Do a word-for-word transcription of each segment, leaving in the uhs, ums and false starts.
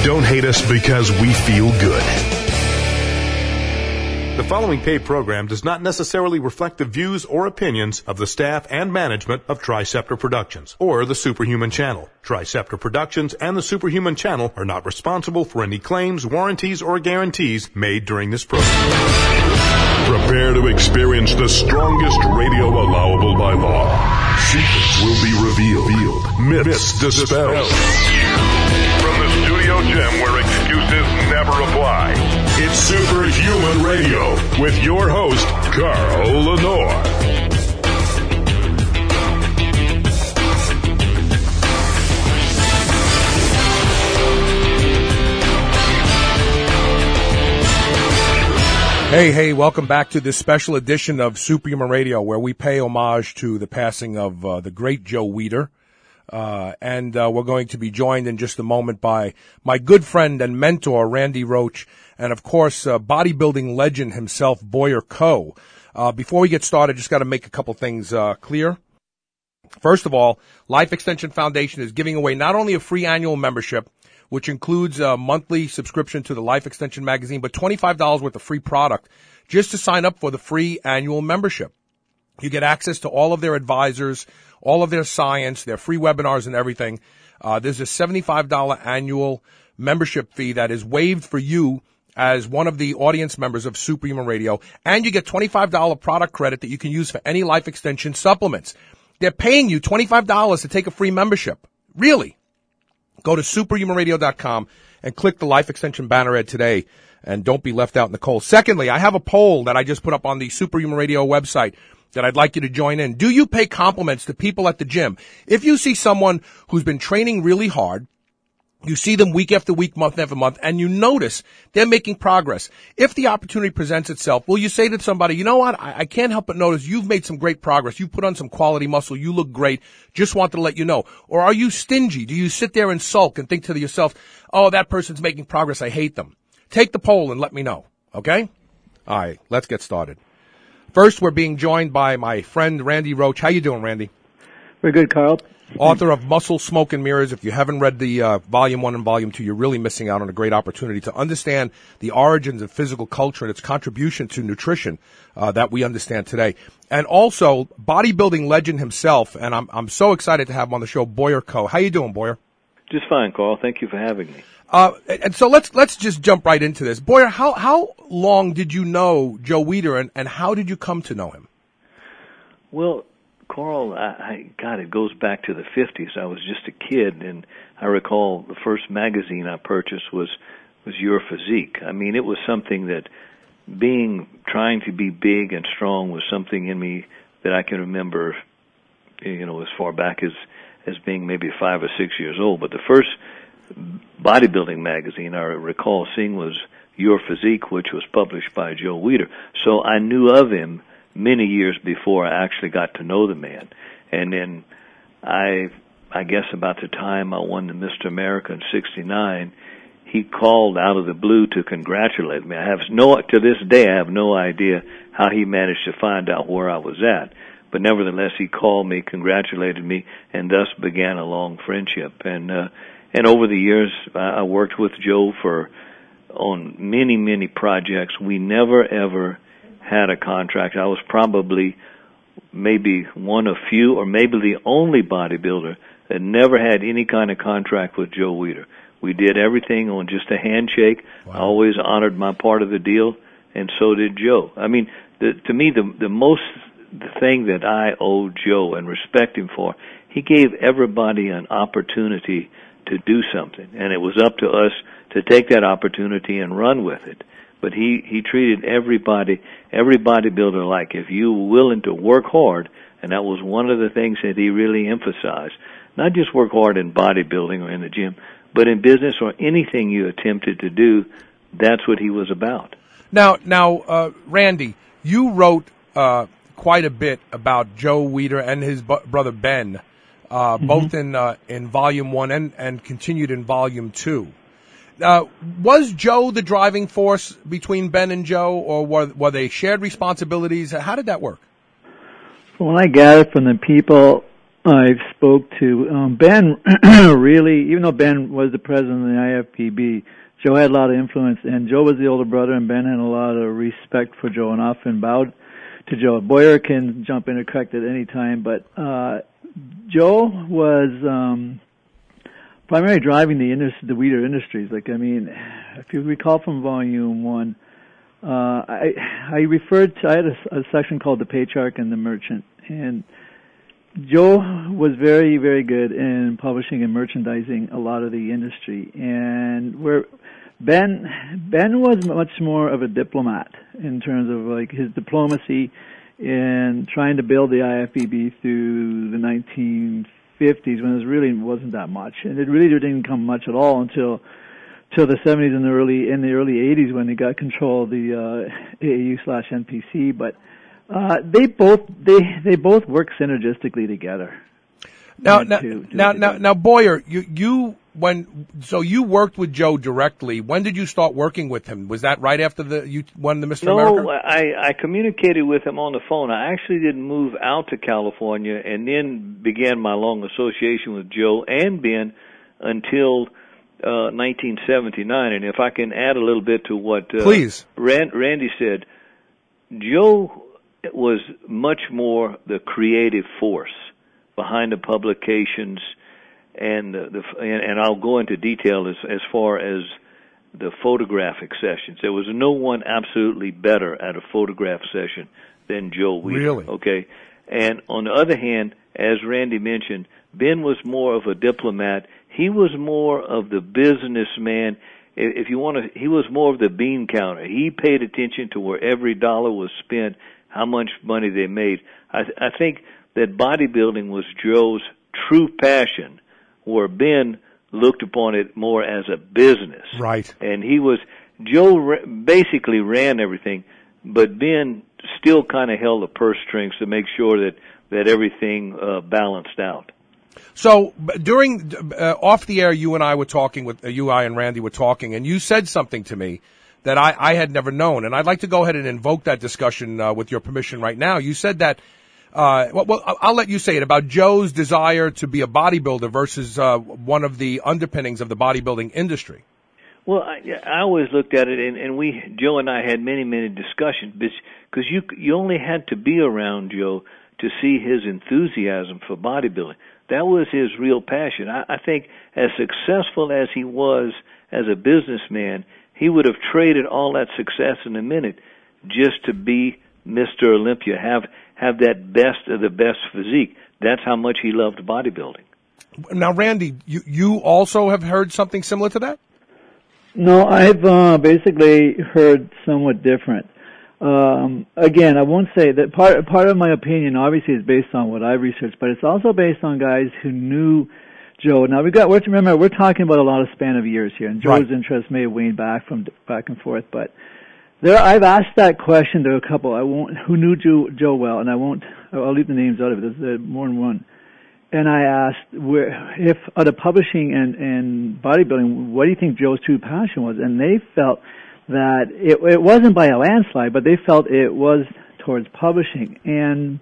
Don't hate us because we feel good. The following paid program does not necessarily reflect the views or opinions of the staff and management of Triceptor Productions or the Superhuman Channel. Triceptor Productions and the Superhuman Channel are not responsible for any claims, warranties, or guarantees made during this program. Prepare to experience the strongest radio allowable by law. Secrets will be revealed. Myths dispelled. From the studio gym where excuses never apply. It's Superhuman Radio with your host, Carl Lenore. Hey, hey, welcome back to this special edition of Superhuman Radio, where we pay homage to the passing of uh, the great Joe Weider. Uh, and uh, we're going to be joined in just a moment by my good friend and mentor, Randy Roach, and, of course, uh, bodybuilding legend himself, Boyer Coe. Uh, before we get started, just got to make a couple things uh, clear. First of all, Life Extension Foundation is giving away not only a free annual membership, which includes a monthly subscription to the Life Extension magazine, but twenty-five dollars worth of free product just to sign up for the free annual membership. You get access to all of their advisors, all of their science, their free webinars and everything. Uh, there's a seventy-five dollars annual membership fee that is waived for you as one of the audience members of Superhuman Radio, and you get twenty-five dollars product credit that you can use for any Life Extension supplements. They're paying you twenty-five dollars to take a free membership. Really? Go to superhuman radio dot com and click the Life Extension banner ad today, and don't be left out in the cold. Secondly, I have a poll that I just put up on the Superhuman Radio website that I'd like you to join in. Do you pay compliments to people at the gym? If you see someone who's been training really hard, you see them week after week, month after month, and you notice they're making progress. If the opportunity presents itself, will you say to somebody, you know what, I, I can't help but notice you've made some great progress. You put on some quality muscle. You look great. Just wanted to let you know. Or are you stingy? Do you sit there and sulk and think to yourself, oh, that person's making progress. I hate them. Take the poll and let me know. Okay? All right, let's get started. First, we're being joined by my friend Randy Roach. How you doing, Randy? Very good, Carl. Author of Muscle, Smoke, and Mirrors. If you haven't read the uh, Volume one and Volume two, you're really missing out on a great opportunity to understand the origins of physical culture and its contribution to nutrition uh, that we understand today. And also, bodybuilding legend himself, and I'm I'm so excited to have him on the show, Boyer Coe. How you doing, Boyer? Just fine, Carl. Thank you for having me. Uh, and so let's let's just jump right into this. Boyer, how how long did you know Joe Weider, and, and how did you come to know him? Well, Carl, I, I God, it goes back to the fifties. I was just a kid, and I recall the first magazine I purchased was was Your Physique. I mean, it was something that being trying to be big and strong was something in me that I can remember, you know, as far back as as being maybe five or six years old. But the first bodybuilding magazine I recall seeing was Your Physique, which was published by Joe Weider. So I knew of him many years before I actually got to know the man. And then I I guess about the time I won the Mister America in sixty-nine, he called out of the blue to congratulate me. I have no, to this day, I have no idea how he managed to find out where I was at. But nevertheless, he called me, congratulated me, and thus began a long friendship. And uh, and over the years, I worked with Joe for on many, many projects. We never, ever had a contract. I was probably maybe one of few or maybe the only bodybuilder that never had any kind of contract with Joe Weider. We did everything on just a handshake. Wow. I always honored my part of the deal, and so did Joe. I mean, the, to me, the the most the thing that I owe Joe and respect him for, he gave everybody an opportunity to do something, and it was up to us to take that opportunity and run with it. But he, he treated everybody, every bodybuilder like if you were willing to work hard, and that was one of the things that he really emphasized. Not just work hard in bodybuilding or in the gym, but in business or anything you attempted to do, that's what he was about. Now, now, uh, Randy, you wrote uh, quite a bit about Joe Weider and his bu- brother Ben, uh, mm-hmm. both in uh, in Volume One and, and continued in Volume Two. Uh, was Joe the driving force between Ben and Joe, or were, were they shared responsibilities? How did that work? Well, I gathered from the people I've spoke to. Um, Ben really, even though Ben was the president of the I F P B, Joe had a lot of influence, and Joe was the older brother, and Ben had a lot of respect for Joe and often bowed to Joe. Boyer can jump in or correct at any time, but uh, Joe was um, primarily driving the industry, the Weeder Industries. Like, I mean, if you recall from Volume One, uh, I, I referred to, I had a, a section called The Patriarch and the Merchant, and Joe was very, very good in publishing and merchandising a lot of the industry, and where Ben Ben was much more of a diplomat in terms of like his diplomacy in trying to build the I F B B through the nineteen fifties when it really wasn't that much, and it really didn't come much at all until till the seventies and the early in the early eighties when they got control of the uh, A A U slash N P C, but. Uh, they both they they both work synergistically together. Now, now, to, to now, now, now, Boyer, you you when so you worked with Joe directly. When did you start working with him? Was that right after the you won the Mister No, America? No, I I communicated with him on the phone. I actually didn't move out to California, and then began my long association with Joe and Ben until uh, nineteen seventy-nine. And if I can add a little bit to what uh, please, Rand, Randy said, Joe was much more the creative force behind the publications, and the, the and, and I'll go into detail as as far as the photographic sessions. There was no one absolutely better at a photograph session than Joe Weeder. Really? Okay. And on the other hand, as Randy mentioned, Ben was more of a diplomat. He was more of the businessman. If you want to, he was more of the bean counter. He paid attention to where every dollar was spent, how much money they made. I, th- I think that bodybuilding was Joe's true passion, where Ben looked upon it more as a business. Right. And he was, Joe ra- basically ran everything, but Ben still kind of held the purse strings to make sure that, that everything uh, balanced out. So during, uh, off the air, you and I were talking with, uh, you, I and Randy were talking, and you said something to me that I, I had never known, and I'd like to go ahead and invoke that discussion uh, with your permission right now. You said that, uh, well, well, I'll let you say it, about Joe's desire to be a bodybuilder versus uh, one of the underpinnings of the bodybuilding industry. Well, I, I always looked at it, and, and we, Joe and I had many, many discussions, because you, you only had to be around Joe to see his enthusiasm for bodybuilding. That was his real passion. I, I think as successful as he was as a businessman, he would have traded all that success in a minute just to be Mister Olympia, have have that best of the best physique. That's how much he loved bodybuilding. Now, Randy, you, you also have heard something similar to that? No, I've uh, basically heard somewhat different. Um, again, I won't say that part part of my opinion obviously is based on what I've researched, but it's also based on guys who knew Joe. Now we got. We're, remember, we're talking about a lot of span of years here, and Joe's right. interest may have waned back from back and forth. But there, I've asked that question to a couple. I won't who knew Joe, Joe well, and I won't. I'll leave the names out of it. There's more than one. And I asked where, if out of publishing and, and bodybuilding, what do you think Joe's true passion was? And they felt that it, it wasn't by a landslide, but they felt it was towards publishing. And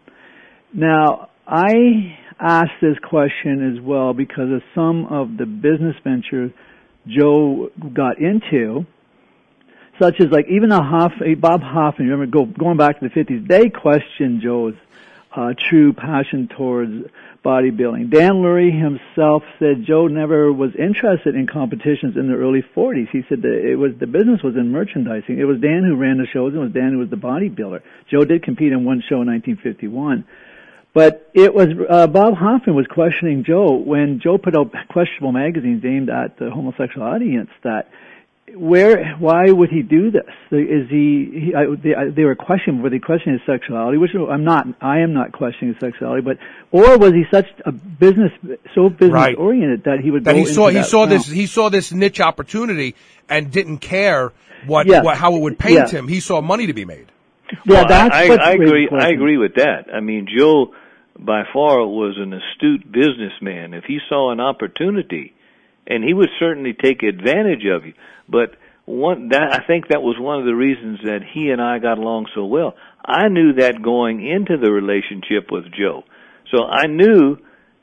now I asked this question as well because of some of the business ventures Joe got into, such as like even a Hoff, Bob Hoffman, remember go, going back to the fifties, they questioned Joe's uh, true passion towards bodybuilding. Dan Lurie himself said Joe never was interested in competitions in the early forties. He said that it was the business was in merchandising. It was Dan who ran the shows, and it was Dan who was the bodybuilder. Joe did compete in one show in nineteen fifty-one. But it was uh, Bob Hoffman was questioning Joe when Joe put out questionable magazines aimed at the homosexual audience that where, why would he do this? Is he, he I, they, I, they were questioning, were they questioning his sexuality, which I'm not, I am not questioning his sexuality, but, or was he such a business, so business right. oriented that he would that go he saw, into he that saw realm. this, he saw this niche opportunity and didn't care what, yes. what how it would paint yes. him. He saw money to be made. Yeah, well, that's I, what I agree, question. I agree with that. I mean, Joe, by far, was an astute businessman. If he saw an opportunity, and he would certainly take advantage of you, but One that I think that was one of the reasons that he and I got along so well. I knew that going into the relationship with Joe, so I knew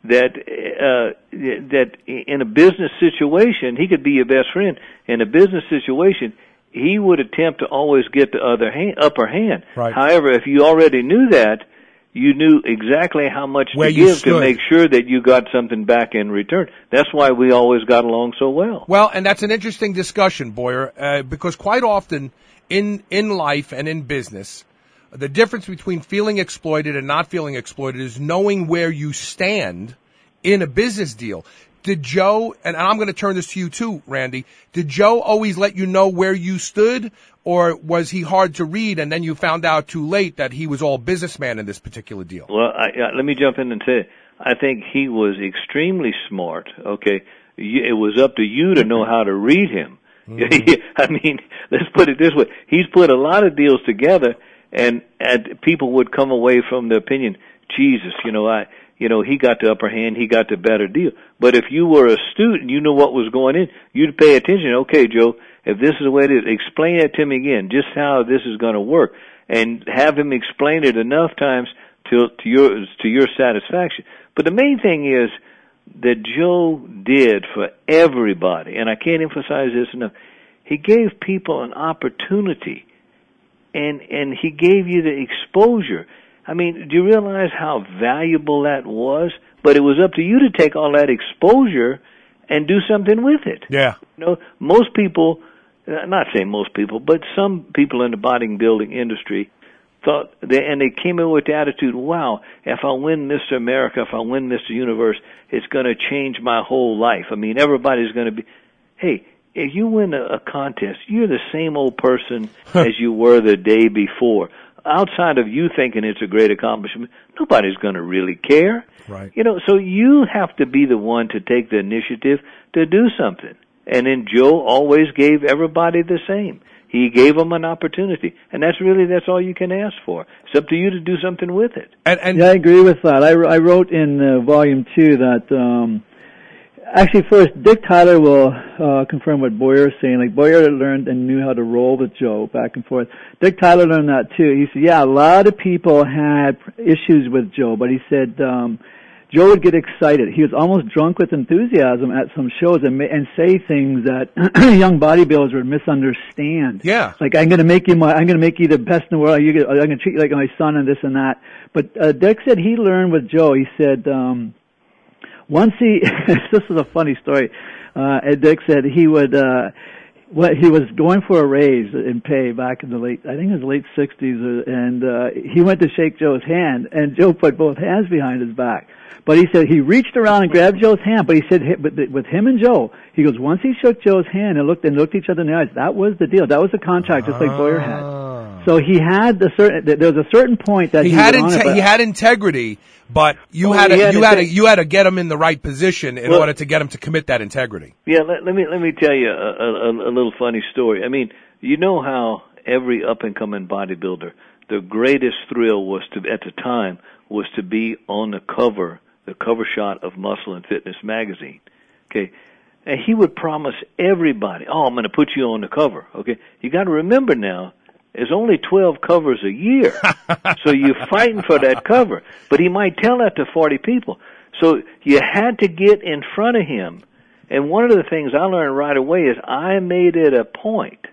that uh, that in a business situation, he could be your best friend. In a business situation, he would attempt to always get the other hand, upper hand. Right. However, if you already knew that, you knew exactly how much Where to you give stood. to make sure that you got something back in return. That's why we always got along so well. Well, and that's an interesting discussion, Boyer, uh, because quite often in in life and in business, the difference between feeling exploited and not feeling exploited is knowing where you stand in a business deal. Did Joe, and I'm going to turn this to you too, Randy, did Joe always let you know where you stood, or was he hard to read and then you found out too late that he was all businessman in this particular deal? Well, I, uh, let me jump in and say, I think he was extremely smart, okay? You, it was up to you to know how to read him. Mm-hmm. I mean, let's put it this way. He's put a lot of deals together, and, and people would come away from the opinion, Jesus, you know, I... You know, he got the upper hand, he got the better deal. But if you were a student, you knew what was going in, you'd pay attention. Okay, Joe, if this is the way it is, explain it to me again, just how this is going to work. And have him explain it enough times to, to your, to your satisfaction. But the main thing is that Joe did for everybody, and I can't emphasize this enough, he gave people an opportunity, and, and he gave you the exposure. I mean, do you realize how valuable that was? But it was up to you to take all that exposure and do something with it. Yeah. You know, most people, not saying most people, but some people in the bodybuilding industry thought, they, and they came in with the attitude, wow, if I win Mister America, if I win Mister Universe, it's going to change my whole life. I mean, everybody's going to be, hey, if you win a, a contest, you're the same old person as you were the day before. Outside of you thinking it's a great accomplishment, nobody's going to really care. Right. You know, so you have to be the one to take the initiative to do something. And then Joe always gave everybody the same. He gave them an opportunity. And that's really, that's all you can ask for. It's up to you to do something with it. And, and yeah, I agree with that. I, I wrote in uh, volume two that, um, actually, first, Dick Tyler will uh, confirm what Boyer is saying. Like, Boyer learned and knew how to roll with Joe back and forth. Dick Tyler learned that, too. He said, yeah, a lot of people had issues with Joe, but he said um, Joe would get excited. He was almost drunk with enthusiasm at some shows and, and say things that young bodybuilders would misunderstand. Yeah. Like, I'm going to make you my, I'm going to make you the best in the world. You, I'm going to treat you like my son and this and that. But uh, Dick said he learned with Joe. He said... um Once he, this is a funny story, uh, Dick said he would, uh, what, he was going for a raise in pay back in the late, I think it was late sixties, and, uh, he went to shake Joe's hand, and Joe put both hands behind his back. But he said he reached around and grabbed Joe's hand, but he said, but with him and Joe, he goes, once he shook Joe's hand and looked and looked each other in the eyes, that was the deal. That was the contract, just like Boyer had. So he had the certain, there was a certain point that he, he had was on inte- it, but- he had integrity, but you Oh, had to, he had you had to, inte- you had to get him in the right position in Well- order to get him to commit that integrity. Yeah, let, let me let me tell you a, a, a little funny story. I mean, you know how every up-and-coming bodybuilder, the greatest thrill was to, at the time, was to be on the cover, the cover shot of Muscle and Fitness magazine. Okay, and he would promise everybody, "Oh, I'm going to put you on the cover." Okay, you got to remember now, there's only twelve covers a year, so you're fighting for that cover. But he might tell that to forty people. So you had to get in front of him. And one of the things I learned right away is I made it a point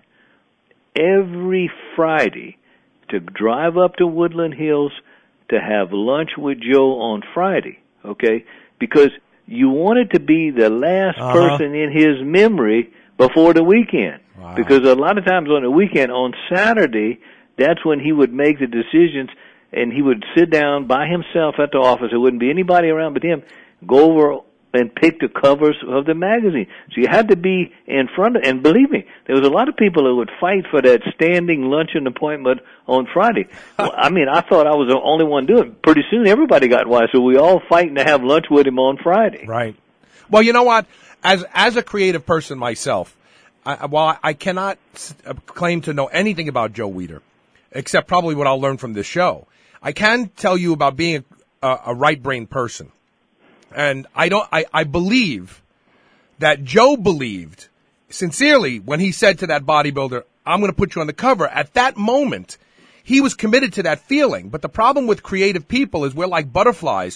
every Friday to drive up to Woodland Hills to have lunch with Joe on Friday, okay? Because you wanted to be the last Uh-huh. person in his memory before the weekend. Wow. Because a lot of times on the weekend, on Saturday, that's when he would make the decisions, and he would sit down by himself at the office. There wouldn't be anybody around but him. Go over and pick the covers of the magazine. So you had to be in front of, and believe me, there was a lot of people who would fight for that standing luncheon appointment on Friday. Well, I mean, I thought I was the only one doing it. Pretty soon everybody got wise, so we all fighting to have lunch with him on Friday. Right. Well, you know what? As as a creative person myself, I, while I cannot claim to know anything about Joe Weider, except probably what I'll learn from this show, I can tell you about being a, a right-brained person. And I don't, I, I believe that Joe believed sincerely when he said to that bodybuilder, I'm going to put you on the cover. At that moment, he was committed to that feeling. But the problem with creative people is we're like butterflies,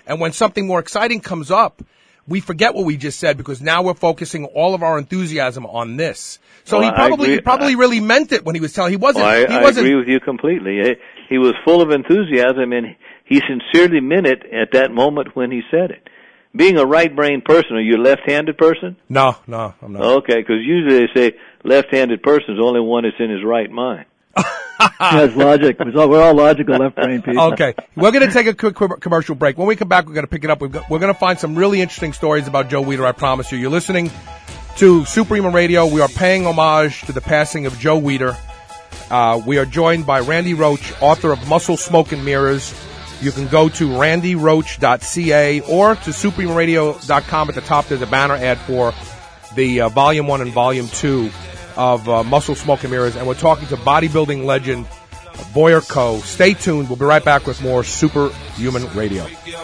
And when something more exciting comes up, we forget what we just said because now we're focusing all of our enthusiasm on this. So well, he probably he probably I, really meant it when he was telling. He wasn't. Well, I, he wasn't. I agree with you completely. He, he was full of enthusiasm, and he sincerely meant it at that moment when he said it. Being a right-brained person, are you a left-handed person? No, no, I'm not. Okay, because usually they say left-handed person is the only one that's in his right mind. That's logic. We're all, we're all logical left-brain people. Okay, we're going to take a quick commercial break. When we come back, we're going to pick it up. We've got, we're going to find some really interesting stories about Joe Weider, I promise you. You're listening to Superhuman Radio. We are paying homage to the passing of Joe Weider. Uh, we are joined by Randy Roach, author of Muscle, Smoke, and Mirrors. You can go to randy roach dot c a or to superhuman radio dot com. At the top, there's a banner ad for the uh, Volume one and Volume two of uh, Muscle, Smoke, and Mirrors. And we're talking to bodybuilding legend Boyer Coe. Stay tuned. We'll be right back with more Superhuman Radio.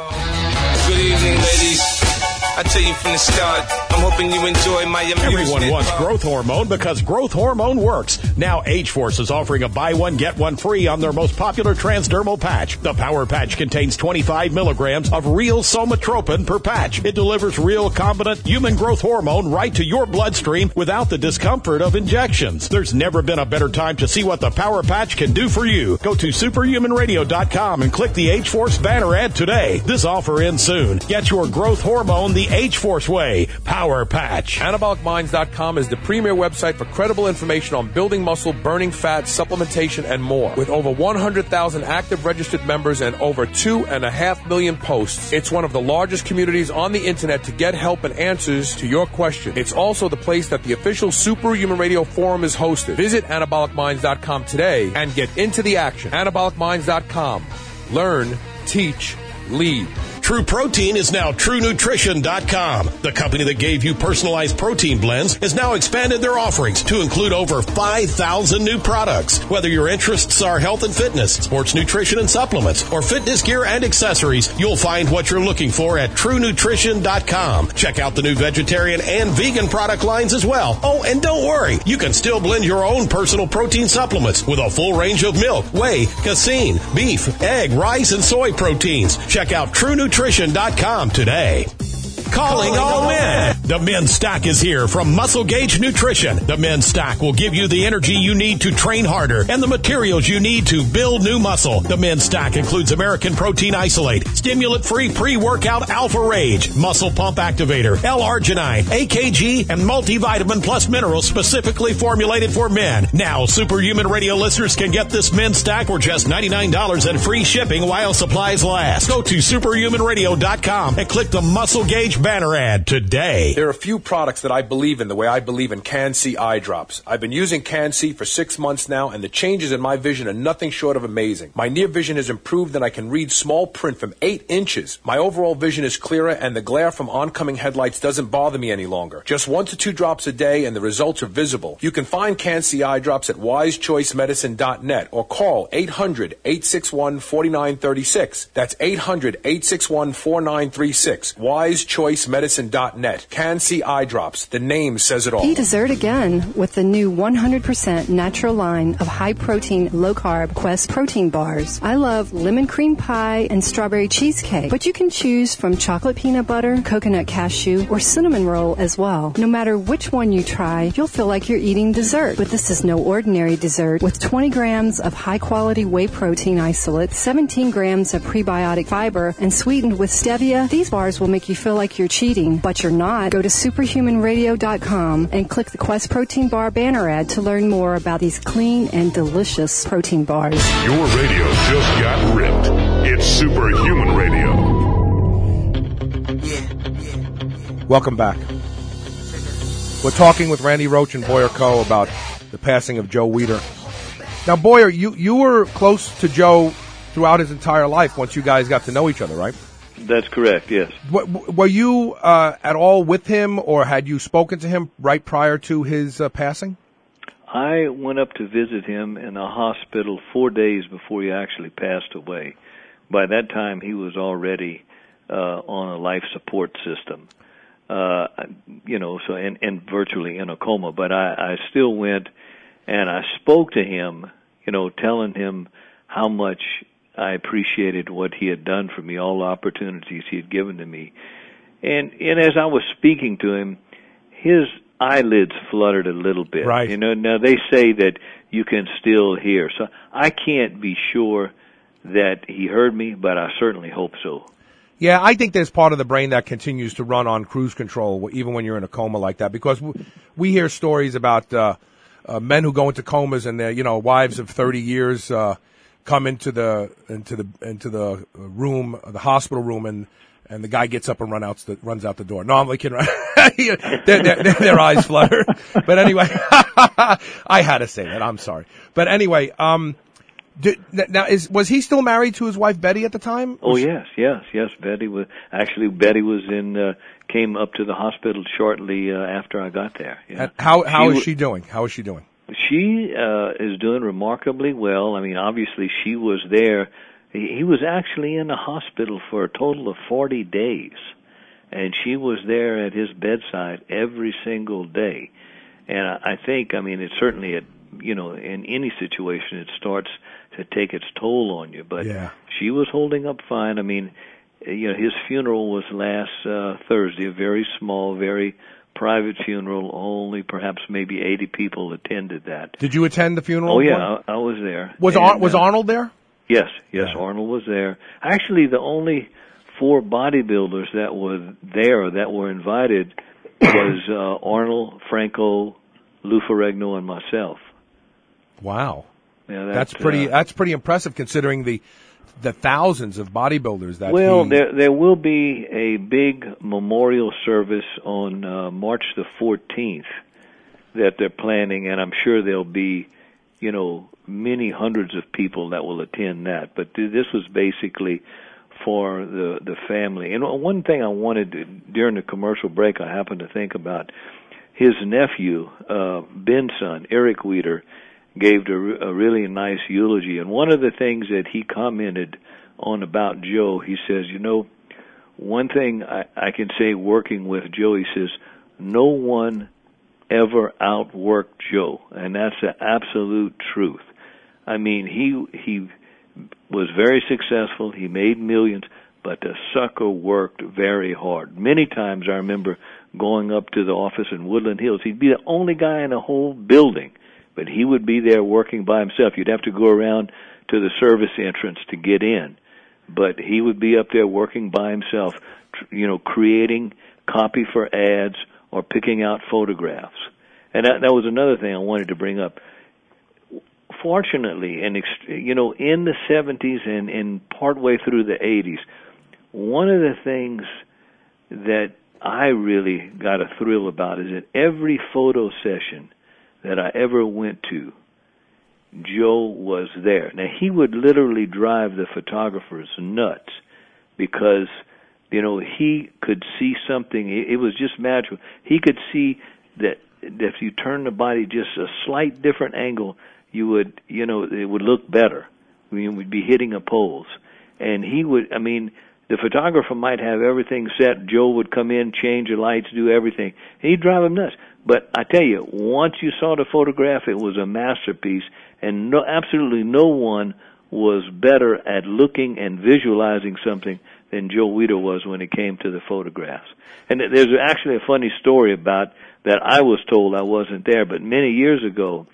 Good evening, ladies. I tell you from the start, I'm hoping you enjoy my amusement. Everyone wants growth hormone because growth hormone works. Now H-Force is offering a buy one, get one free on their most popular transdermal patch. The Power Patch contains twenty-five milligrams of real somatropin per patch. It delivers real, competent human growth hormone right to your bloodstream without the discomfort of injections. There's never been a better time to see what the Power Patch can do for you. Go to superhuman radio dot com and click the H-Force banner ad today. This offer ends soon. Get your growth hormone the H-Force way. Power Patch. anabolic minds dot com is the premier website for credible information on building muscle, burning fat, supplementation, and more. With over one hundred thousand active registered members and over two and a half million posts, it's one of the largest communities on the internet to get help and answers to your questions. It's also the place that the official Superhuman Radio Forum is hosted. Visit anabolic minds dot com today and get into the action. anabolic minds dot com. Learn, teach, lead. True Protein is now true nutrition dot com. The company that gave you personalized protein blends has now expanded their offerings to include over five thousand new products. Whether your interests are health and fitness, sports nutrition and supplements, or fitness gear and accessories, you'll find what you're looking for at true nutrition dot com. Check out the new vegetarian and vegan product lines as well. Oh, and don't worry, you can still blend your own personal protein supplements with a full range of milk, whey, casein, beef, egg, rice, and soy proteins. Check out true nutrition dot com today. Calling all men. The Men's Stack is here from Muscle Gauge Nutrition. The Men's Stack will give you the energy you need to train harder and the materials you need to build new muscle. The Men's Stack includes American Protein Isolate, stimulant-free pre-workout Alpha Rage, Muscle Pump Activator, L-Arginine, A K G, and multivitamin plus minerals specifically formulated for men. Now, Superhuman Radio listeners can get this Men's Stack for just ninety-nine dollars and free shipping while supplies last. Go to superhuman radio dot com and click the Muscle Gauge banner ad today. There are a few products that I believe in the way I believe in Can-C eye drops. I've been using Can-C for six months now, and the changes in my vision are nothing short of amazing. My near vision has improved, and I can read small print from eight inches. My overall vision is clearer, and the glare from oncoming headlights doesn't bother me any longer. Just one to two drops a day, and the results are visible. You can find Can-C eye drops at wise choice medicine dot net or call eight hundred, eight six one, four nine three six. That's eight hundred, eight six one, four nine three six. wise choice medicine dot net. Can-C eye drops. The name says it all. Eat dessert again with the new one hundred percent natural line of high-protein, low-carb Quest protein bars. I love lemon cream pie and strawberry cheesecake, but you can choose from chocolate peanut butter, coconut cashew, or cinnamon roll as well. No matter which one you try, you'll feel like you're eating dessert. But this is no ordinary dessert. With twenty grams of high-quality whey protein isolate, seventeen grams of prebiotic fiber, and sweetened with stevia, these bars will make you feel like you're cheating, but you're not. Go to superhuman radio dot com and click the Quest Protein Bar banner ad to learn more about these clean and delicious protein bars. Your radio just got ripped. It's Superhuman Radio. Welcome back. We're talking with Randy Roach and Boyer Coe about the passing of Joe Weider. Now, Boyer, you, you were close to Joe throughout his entire life once you guys got to know each other, right? That's correct, yes. Were you uh, at all with him, or had you spoken to him right prior to his uh, passing? I went up to visit him in a hospital four days before he actually passed away. By that time, he was already uh, on a life support system, uh, you know, so and, and virtually in a coma. But I, I still went and I spoke to him, you know, telling him how much I appreciated what he had done for me, all the opportunities he had given to me. And and as I was speaking to him, his eyelids fluttered a little bit. Right. You know, now they say that you can still hear. So I can't be sure that he heard me, but I certainly hope so. Yeah, I think there's part of the brain that continues to run on cruise control even when you're in a coma like that, because we hear stories about uh, uh, men who go into comas and their, you know, wives of thirty years uh, come into the into the into the room, the hospital room, and and the guy gets up and run out the, runs out the door. No, I'm like kidding. their, their, their eyes flutter. But anyway, I had to say that. I'm sorry. But anyway, um. Did, now, is was he still married to his wife Betty at the time? Oh yes, yes, yes. Betty was actually Betty was in uh, came up to the hospital shortly uh, after I got there. Yeah. And how how she is she doing? How is she doing? She uh, is doing remarkably well. I mean, obviously she was there. He, he was actually in the hospital for a total of forty days, and she was there at his bedside every single day. And I, I think, I mean, it certainly, it, you know, in any situation, it starts to take its toll on you. But yeah. She was holding up fine. I mean, you know, his funeral was last uh, Thursday, a very small, very private funeral. Only perhaps maybe eighty people attended that. Did you attend the funeral? Oh yeah, I, I was there. Was and, Ar- was uh, Arnold there? Yes, yes, Yeah. Arnold was there. Actually, the only four bodybuilders that were there that were invited was uh, Arnold, Franco, Lou Ferrigno, and myself. Wow. Yeah, That's that, pretty. Uh, that's pretty impressive considering the the thousands of bodybuilders that. well, he... there there will be a big memorial service on uh, March the fourteenth that they're planning, and I'm sure there'll be, you know, many hundreds of people that will attend that. But th- this was basically for the the family. And one thing I wanted to, during the commercial break, I happened to think about his nephew, uh, Ben's son, Eric Weider, gave a, a really nice eulogy. And one of the things that he commented on about Joe, he says, you know, one thing I, I can say working with Joe, he says, no one ever outworked Joe. And that's the absolute truth. I mean, he he was very successful. He made millions, but the sucker worked very hard. Many times I remember going up to the office in Woodland Hills. He'd be the only guy in the whole building, but he would be there working by himself. You'd have to go around to the service entrance to get in, but he would be up there working by himself, you know, creating copy for ads or picking out photographs. And that, that was another thing I wanted to bring up. Fortunately, and you know, in the seventies and, and partway through the eighties, one of the things that I really got a thrill about is that every photo session that I ever went to, Joe was there. Now, he would literally drive the photographers nuts because, you know, he could see something. It was just magical. He could see that if you turn the body just a slight different angle, you would, you know, it would look better. I mean, we'd be hitting a pose. And he would, I mean, the photographer might have everything set. Joe would come in, change the lights, do everything. And he'd drive him nuts. But I tell you, once you saw the photograph, it was a masterpiece. And no, absolutely no one was better at looking and visualizing something than Joe Weider was when it came to the photographs. And there's actually a funny story about that I was told. I wasn't there, but many years ago,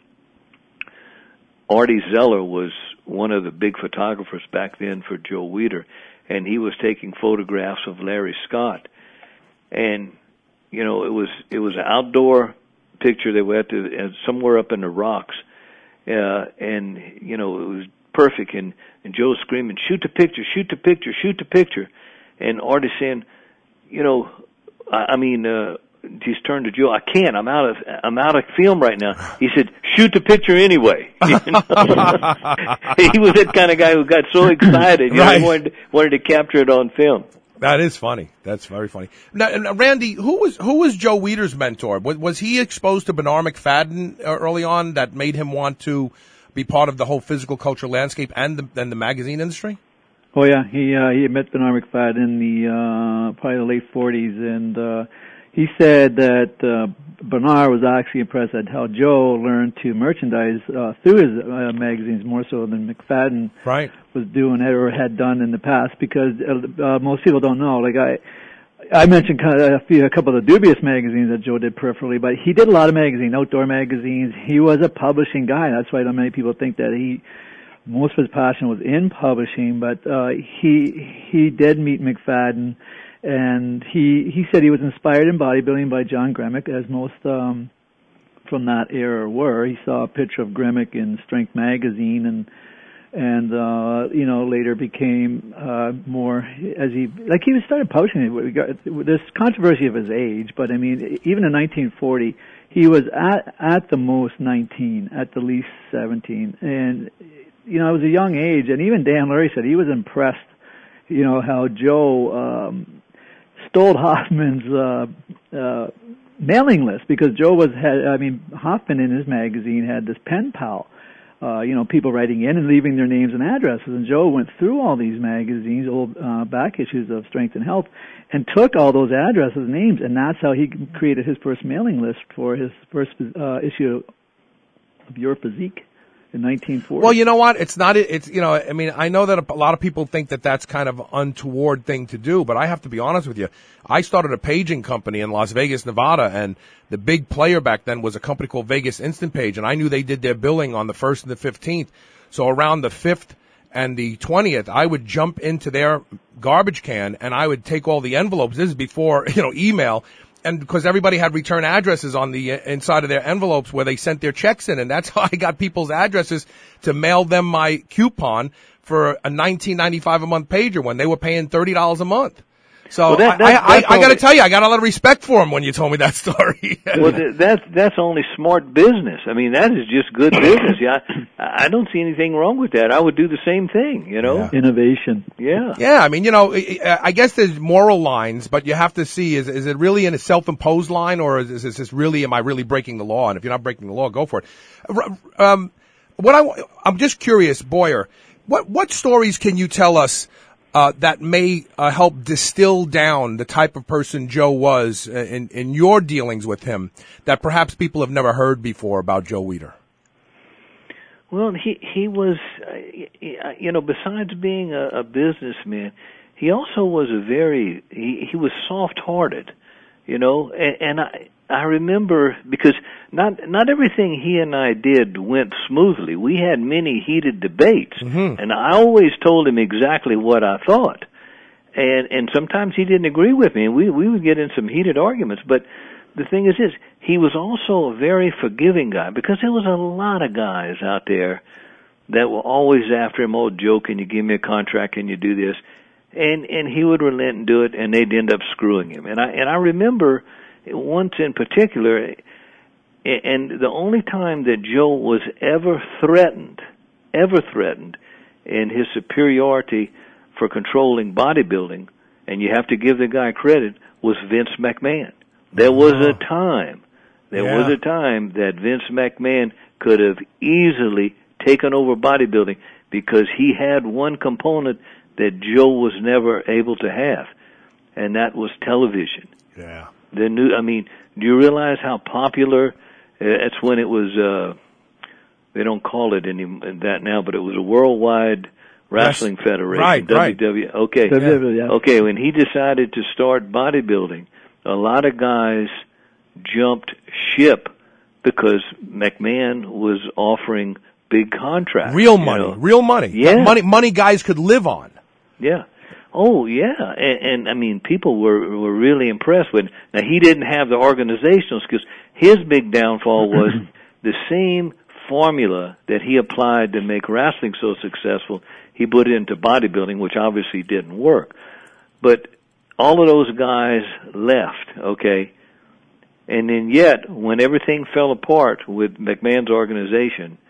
Artie Zeller was one of the big photographers back then for Joe Weider, and he was taking photographs of Larry Scott. And, you know, it was it was an outdoor picture. They were at the, somewhere up in the rocks, uh, and, you know, it was perfect. And, and Joe's screaming, shoot the picture, shoot the picture, shoot the picture. And Artie saying, you know, I, I mean, uh, he's turned to Joe. I can't. I'm out of. I'm out of film right now. He said, "Shoot the picture anyway." You know? He was that kind of guy who got so excited, you right. know, wanted wanted to capture it on film. That is funny. That's very funny. Now, now, Randy, who was who was Joe Weider's mentor? Was, was he exposed to Bernard McFadden early on that made him want to be part of the whole physical culture landscape and the, and the magazine industry? Oh yeah, he uh, he met Bernard McFadden in the uh, probably the late forties, and uh, he he said that uh, Bernard was actually impressed at how Joe learned to merchandise uh, through his uh, magazines more so than McFadden right. was doing it or had done in the past, because uh, most people don't know. Like I, I mentioned kind of a few, a couple of the dubious magazines that Joe did peripherally, but he did a lot of magazines, outdoor magazines. He was a publishing guy. That's why many people think that he, most of his passion was in publishing. But uh, he he did meet McFadden. And he he said he was inspired in bodybuilding by John Gremick, as most um, from that era were. He saw a picture of Gremick in Strength magazine, and and uh, you know later became uh, more as he like he started publishing it. There's controversy of his age, but I mean even in nineteen forty he was at at the most nineteen, at the least seventeen, and you know it was a young age. And even Dan Lurie said he was impressed. You know how Joe. Um, stole Hoffman's uh, uh, mailing list, because Joe was had I mean Hoffman in his magazine had this pen pal, uh, you know people writing in and leaving their names and addresses, and Joe went through all these magazines, old uh, back issues of Strength and Health, and took all those addresses and names, and that's how he created his first mailing list for his first uh, issue of Your Physique in nineteen forty. Well, you know what? It's not, it's, you know, I mean, I know that a lot of people think that that's kind of an untoward thing to do, but I have to be honest with you. I started a paging company in Las Vegas, Nevada, and the big player back then was a company called Vegas Instant Page, and I knew they did their billing on the first and the fifteenth. So around the fifth and the twentieth, I would jump into their garbage can and I would take all the envelopes. This is before, you know, email. And because everybody had return addresses on the inside of their envelopes where they sent their checks in, and that's how I got people's addresses to mail them my coupon for a nineteen ninety-five a month pager when they were paying thirty dollars a month. So well, that, that, I, I, I, I got to only... tell you, I got a lot of respect for him when you told me that story. Well, that's that's only smart business. I mean, that is just good business. Yeah, I, I don't see anything wrong with that. I would do the same thing. You know, yeah. Innovation. Yeah, yeah. I mean, you know, I guess there's moral lines, but you have to see is is it really in a self-imposed line, or is, is this really am I really breaking the law? And if you're not breaking the law, go for it. Um, what I I'm just curious, Boyer, what what stories can you tell us? Uh, that may uh, help distill down the type of person Joe was in, in your dealings with him that perhaps people have never heard before about Joe Weider? Well, he he was, uh, you know, besides being a, a businessman, he also was a very, he, he was soft-hearted, you know, and, and I I remember, because not not everything he and I did went smoothly. We had many heated debates, mm-hmm. and I always told him exactly what I thought. And and sometimes he didn't agree with me, and we, we would get in some heated arguments. But the thing is this, he was also a very forgiving guy, because there was a lot of guys out there that were always after him, oh, Joe, can you give me a contract, can you do this? And and he would relent and do it, and they'd end up screwing him. And I and I remember once in particular, and the only time that Joe was ever threatened, ever threatened in his superiority for controlling bodybuilding, and you have to give the guy credit, was Vince McMahon. There was a time, there yeah. was a time that Vince McMahon could have easily taken over bodybuilding, because he had one component that Joe was never able to have, and that was television. Yeah. The new, I mean, do you realize how popular? Uh, that's when it was. Uh, they don't call it any that now, but it was a Worldwide Wrestling yes. Federation, right, W W F. right. Okay, W W F, yeah. okay. When he decided to start bodybuilding, a lot of guys jumped ship because McMahon was offering big contracts, real money, you know? real money, yeah, money, money guys could live on. Yeah. Oh yeah, and, and I mean, people were were really impressed with. Now he didn't have the organizational skills. His big downfall was the same formula that he applied to make wrestling so successful. He put it into bodybuilding, which obviously didn't work. But all of those guys left, okay, and then yet when everything fell apart with McMahon's organization,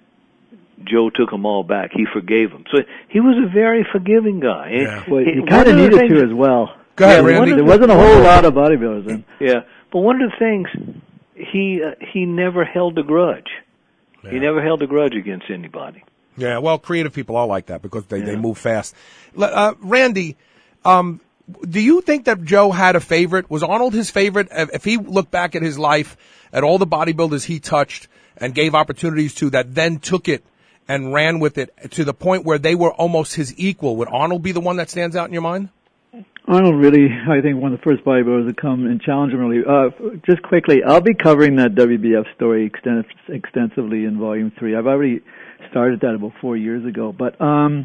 Joe took them all back. He forgave them. So he was a very forgiving guy. Yeah. Well, he kind of needed to as well. Go ahead, yeah, Randy. There wasn't a whole lot of bodybuilders then. Yeah, but one of the things, he uh, he never held a grudge. Yeah. He never held a grudge against anybody. Yeah, well, creative people are like that because they, yeah. they move fast. Uh, Randy, um, do you think that Joe had a favorite? Was Arnold his favorite? If he looked back at his life, at all the bodybuilders he touched and gave opportunities to that then took it and ran with it to the point where they were almost his equal, would Arnold be the one that stands out in your mind? Arnold really, I think, one of the first bodybuilders to come and challenge him really. Uh, just quickly, I'll be covering that W B F story extens- extensively in Volume three. I've already started that about four years ago. But um,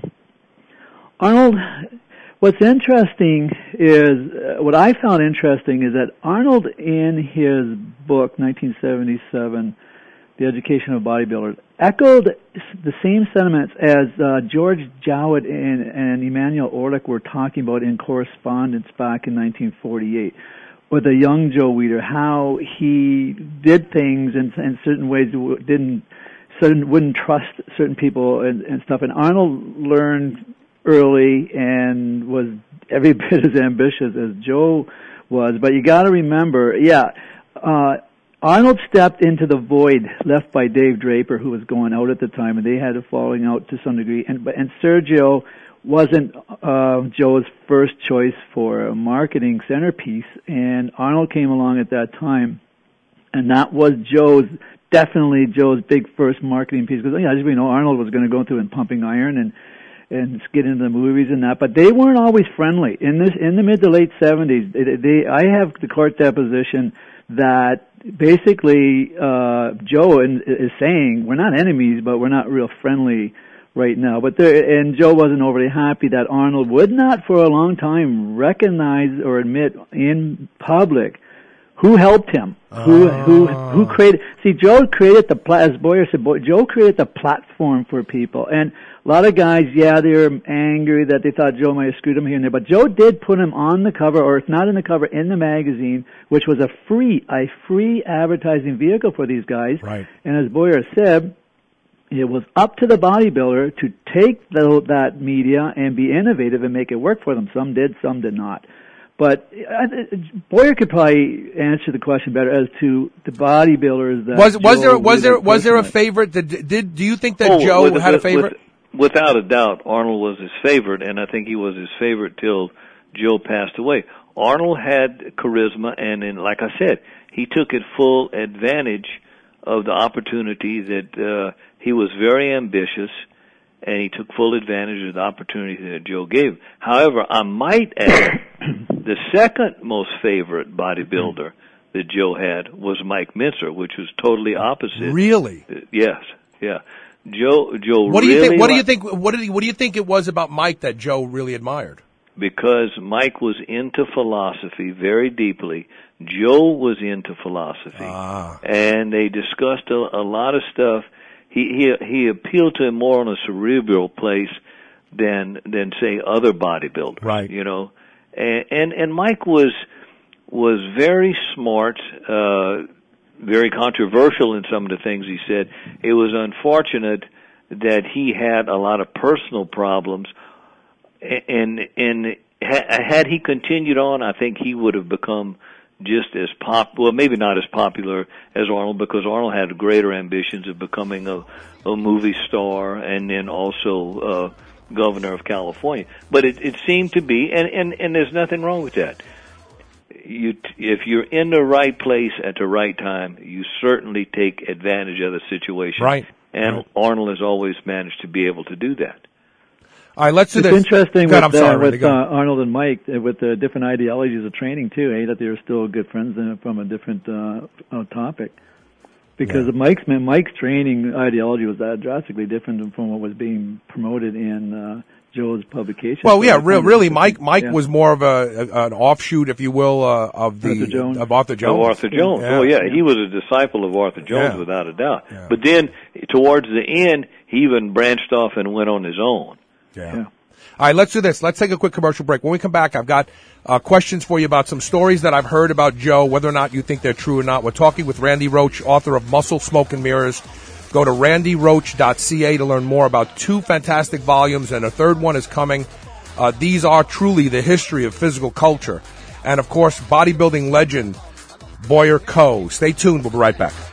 Arnold, what's interesting is, uh, what I found interesting is that Arnold in his book, nineteen seventy-seven, The Education of Bodybuilders, echoed the same sentiments as uh, George Jowett and, and Emanuel Orlick were talking about in correspondence back in nineteen forty-eight with a young Joe Weider, how he did things in, in certain ways, didn't certain, wouldn't trust certain people and, and stuff. And Arnold learned early and was every bit as ambitious as Joe was. But you got to remember, yeah. Uh, Arnold stepped into the void left by Dave Draper, who was going out at the time, and they had a falling out to some degree. And, and Sergio wasn't uh, Joe's first choice for a marketing centerpiece, and Arnold came along at that time, and that was Joe's, definitely Joe's big first marketing piece. Because, yeah, as we know, Arnold was going to go through and pumping iron and and get into the movies and that, but they weren't always friendly. In this, in the mid to late seventies, they, they I have the court deposition that basically uh Joe is saying we're not enemies, but we're not real friendly right now. But there, and Joe wasn't overly happy that Arnold would not for a long time recognize or admit in public who helped him, oh. who who who created. See, Joe created the as Boyer said. Joe created the platform for people, and a lot of guys, yeah, they were angry that they thought Joe might have screwed him here and there, but Joe did put him on the cover, or if not in the cover, in the magazine, which was a free, a free advertising vehicle for these guys. Right. And as Boyer said, it was up to the bodybuilder to take the, that media and be innovative and make it work for them. Some did, some did not. But uh, Boyer could probably answer the question better as to the bodybuilders that was was Joe there was there was there a personally. favorite? That, did do you think that Oh, Joe with- had a with- favorite? with- Without a doubt, Arnold was his favorite, and I think he was his favorite till Joe passed away. Arnold had charisma, and, and like I said, he took it full advantage of the opportunity that uh, he was very ambitious, and he took full advantage of the opportunity that Joe gave. However, I might add, the second most favorite bodybuilder that Joe had was Mike Mincer, which was totally opposite. Really? Uh, yes, yeah. Joe, Joe. What do you really think? What do you li- think? What did he, What do you think it was about Mike that Joe really admired? Because Mike was into philosophy very deeply. Joe was into philosophy, ah. and they discussed a, a lot of stuff. He he he appealed to him more on a cerebral place than than say other bodybuilders. Right. You know, and and, and Mike was was very smart. Uh, very controversial in some of the things he said. It was unfortunate that he had a lot of personal problems, and and had he continued on, I think he would have become just as pop. Well, maybe not as popular as Arnold, because Arnold had greater ambitions of becoming a, a movie star and then also uh, governor of California. But it, it seemed to be, and, and and there's nothing wrong with that. You, if you're in the right place at the right time, you certainly take advantage of the situation. Right. And right. Arnold has always managed to be able to do that. All right, let's do it's this. interesting God, with, I'm sorry, uh, with uh, uh, Arnold and Mike, uh, with the different ideologies of training too, eh, that they were still good friends uh, from a different uh, uh, topic. Because yeah. Mike's Mike's training ideology was uh, drastically different from what was being promoted in uh, Joe's publication. Well, so yeah, re- really, Mike. Mike yeah. was more of a, a an offshoot, if you will, uh, of the Arthur Jones. of Arthur Jones. Of Arthur Jones. Yeah. Oh, yeah, he was a disciple of Arthur Jones, Yeah. without a doubt. Yeah. But then, towards the end, he even branched off and went on his own. Yeah. Yeah. All right, let's do this. Let's take a quick commercial break. When we come back, I've got uh, questions for you about some stories that I've heard about Joe, whether or not you think they're true or not. We're talking with Randy Roach, author of Muscle, Smoke, and Mirrors. Go to randy roach dot c a to learn more about two fantastic volumes, and a third one is coming. Uh, these are truly the history of physical culture. And, of course, bodybuilding legend Boyer Coe. Stay tuned. We'll be right back.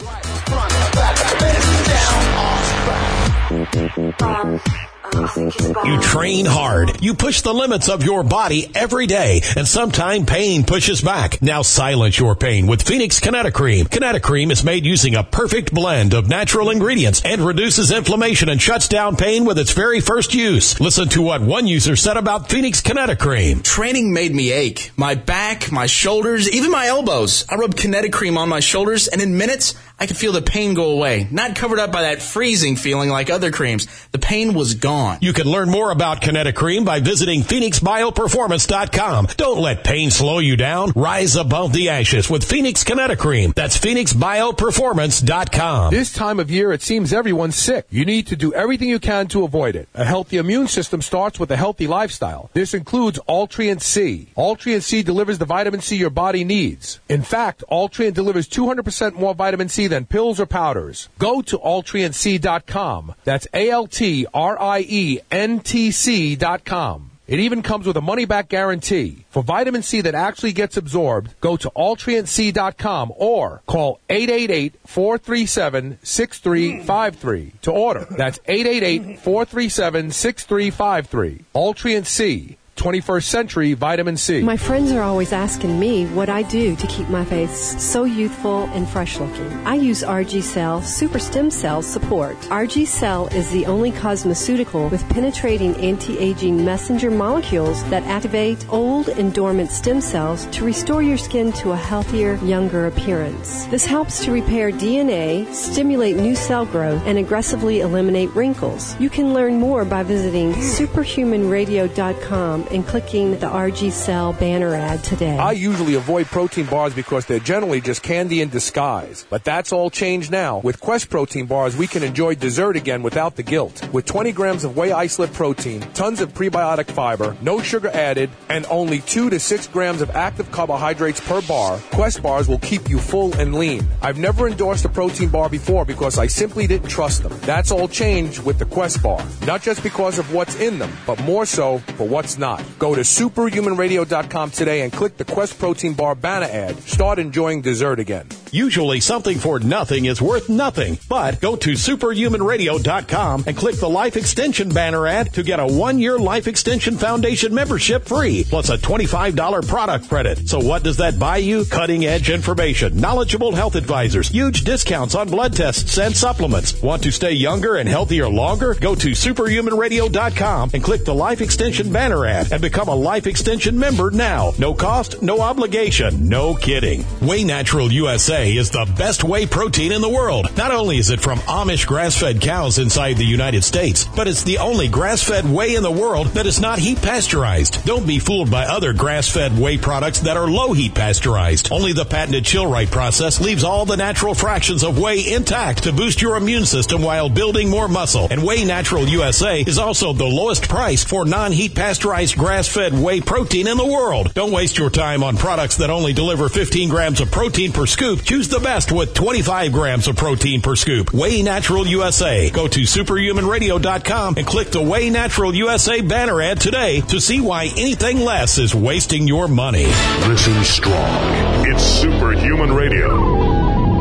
You train hard. You push the limits of your body every day, and sometimes pain pushes back. Now silence your pain with Phoenix Kinetocream. Kinetocream is made using a perfect blend of natural ingredients and reduces inflammation and shuts down pain with its very first use. Listen to what one user said about Phoenix Kinetocream. Training made me ache. My back, my shoulders, even my elbows. I rubbed Kinetocream on my shoulders, and in minutes, I could feel the pain go away. Not covered up by that freezing feeling like other creams. The pain was gone. You can learn more about Kinetocream by visiting Phoenix Bio Performance dot com. Don't let pain slow you down. Rise above the ashes with Phoenix Kinetocream. That's Phoenix Bio Performance dot com. This time of year, it seems everyone's sick. You need to do everything you can to avoid it. A healthy immune system starts with a healthy lifestyle. This includes Ultriant C. Ultriant C delivers the vitamin C your body needs. In fact, Ultriant delivers two hundred percent more vitamin C than pills or powders. Go to Ultriant C dot com. That's A L T R I E N T C dot com. It even comes with a money-back guarantee. For vitamin C that actually gets absorbed, go to Ultriant C dot com or call eight eight eight, four three seven, six three five three to order. That's eight eight eight, four three seven, six three five three. Ultriant C. twenty-first century vitamin C. My friends are always asking me what I do to keep my face so youthful and fresh looking. I use R G Cell Super Stem Cell Support. R G Cell is the only cosmeceutical with penetrating anti-aging messenger molecules that activate old and dormant stem cells to restore your skin to a healthier, younger appearance. This helps to repair D N A, stimulate new cell growth, and aggressively eliminate wrinkles. You can learn more by visiting superhuman radio dot com and clicking the R G Cell banner ad today. I usually avoid protein bars because they're generally just candy in disguise. But that's all changed now. With Quest protein bars, we can enjoy dessert again without the guilt. With twenty grams of whey isolate protein, tons of prebiotic fiber, no sugar added, and only two to six grams of active carbohydrates per bar, Quest bars will keep you full and lean. I've never endorsed a protein bar before because I simply didn't trust them. That's all changed with the Quest bar. Not just because of what's in them, but more so for what's not. Go to superhuman radio dot com today and click the Quest Protein Bar banner ad. Start enjoying dessert again. Usually something for nothing is worth nothing, but go to superhuman radio dot com and click the Life Extension banner ad to get a one-year Life Extension Foundation membership free, plus a twenty-five dollars product credit. So what does that buy you? Cutting-edge information, knowledgeable health advisors, huge discounts on blood tests and supplements. Want to stay younger and healthier longer? Go to superhuman radio dot com and click the Life Extension banner ad and become a Life Extension member now. No cost, no obligation, no kidding. Whey Natural U S A is the best whey protein in the world. Not only is it from Amish grass-fed cows inside the United States, but it's the only grass-fed whey in the world that is not heat pasteurized. Don't be fooled by other grass-fed whey products that are low heat pasteurized. Only the patented Chill-Right process leaves all the natural fractions of whey intact to boost your immune system while building more muscle. And Whey Natural U S A is also the lowest price for non-heat pasteurized grass-fed whey protein in the world. Don't waste your time on products that only deliver fifteen grams of protein per scoop. Choose the best with twenty-five grams of protein per scoop. Whey Natural U S A. Go to superhuman radio dot com and click the Whey Natural U S A banner ad today to see why anything less is wasting your money. Listen strong. It's Superhuman Radio.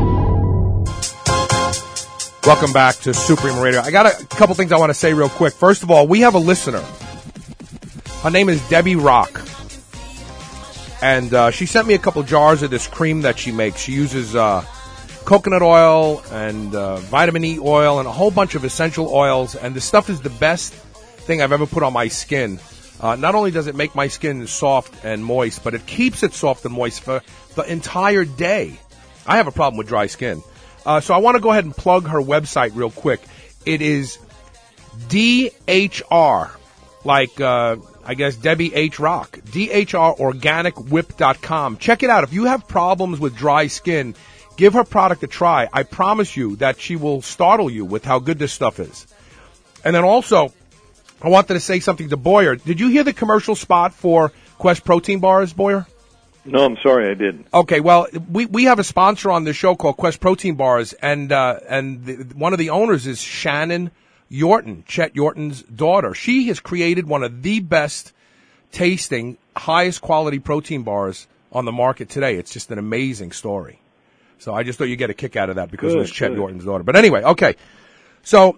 Welcome back to Superhuman Radio. I got a couple things I want to say real quick. First of all, we have a listener. Her name is Debbie Rock. And uh, she sent me a couple jars of this cream that she makes. She uses uh, coconut oil and uh, vitamin E oil and a whole bunch of essential oils. And this stuff is the best thing I've ever put on my skin. Uh, not only does it make my skin soft and moist, but it keeps it soft and moist for the entire day. I have a problem with dry skin. Uh, so I want to go ahead and plug her website real quick. It is D H R, like, uh, I guess, Debbie H. Rock, D H R organic whip dot com. Check it out. If you have problems with dry skin, give her product a try. I promise you that she will startle you with how good this stuff is. And then also, I wanted to say something to Boyer. Did you hear the commercial spot for Quest protein bars, Boyer? No, I'm sorry, I didn't. Okay, well, we, we have a sponsor on this show called Quest Protein Bars, and uh, and the, one of the owners is Shannon Yorton, Chet Yorton's daughter. She has created one of the best tasting, highest quality protein bars on the market today. It's just an amazing story. So I just thought you'd get a kick out of that because good, it was Chet good. Yorton's daughter. But anyway, okay. So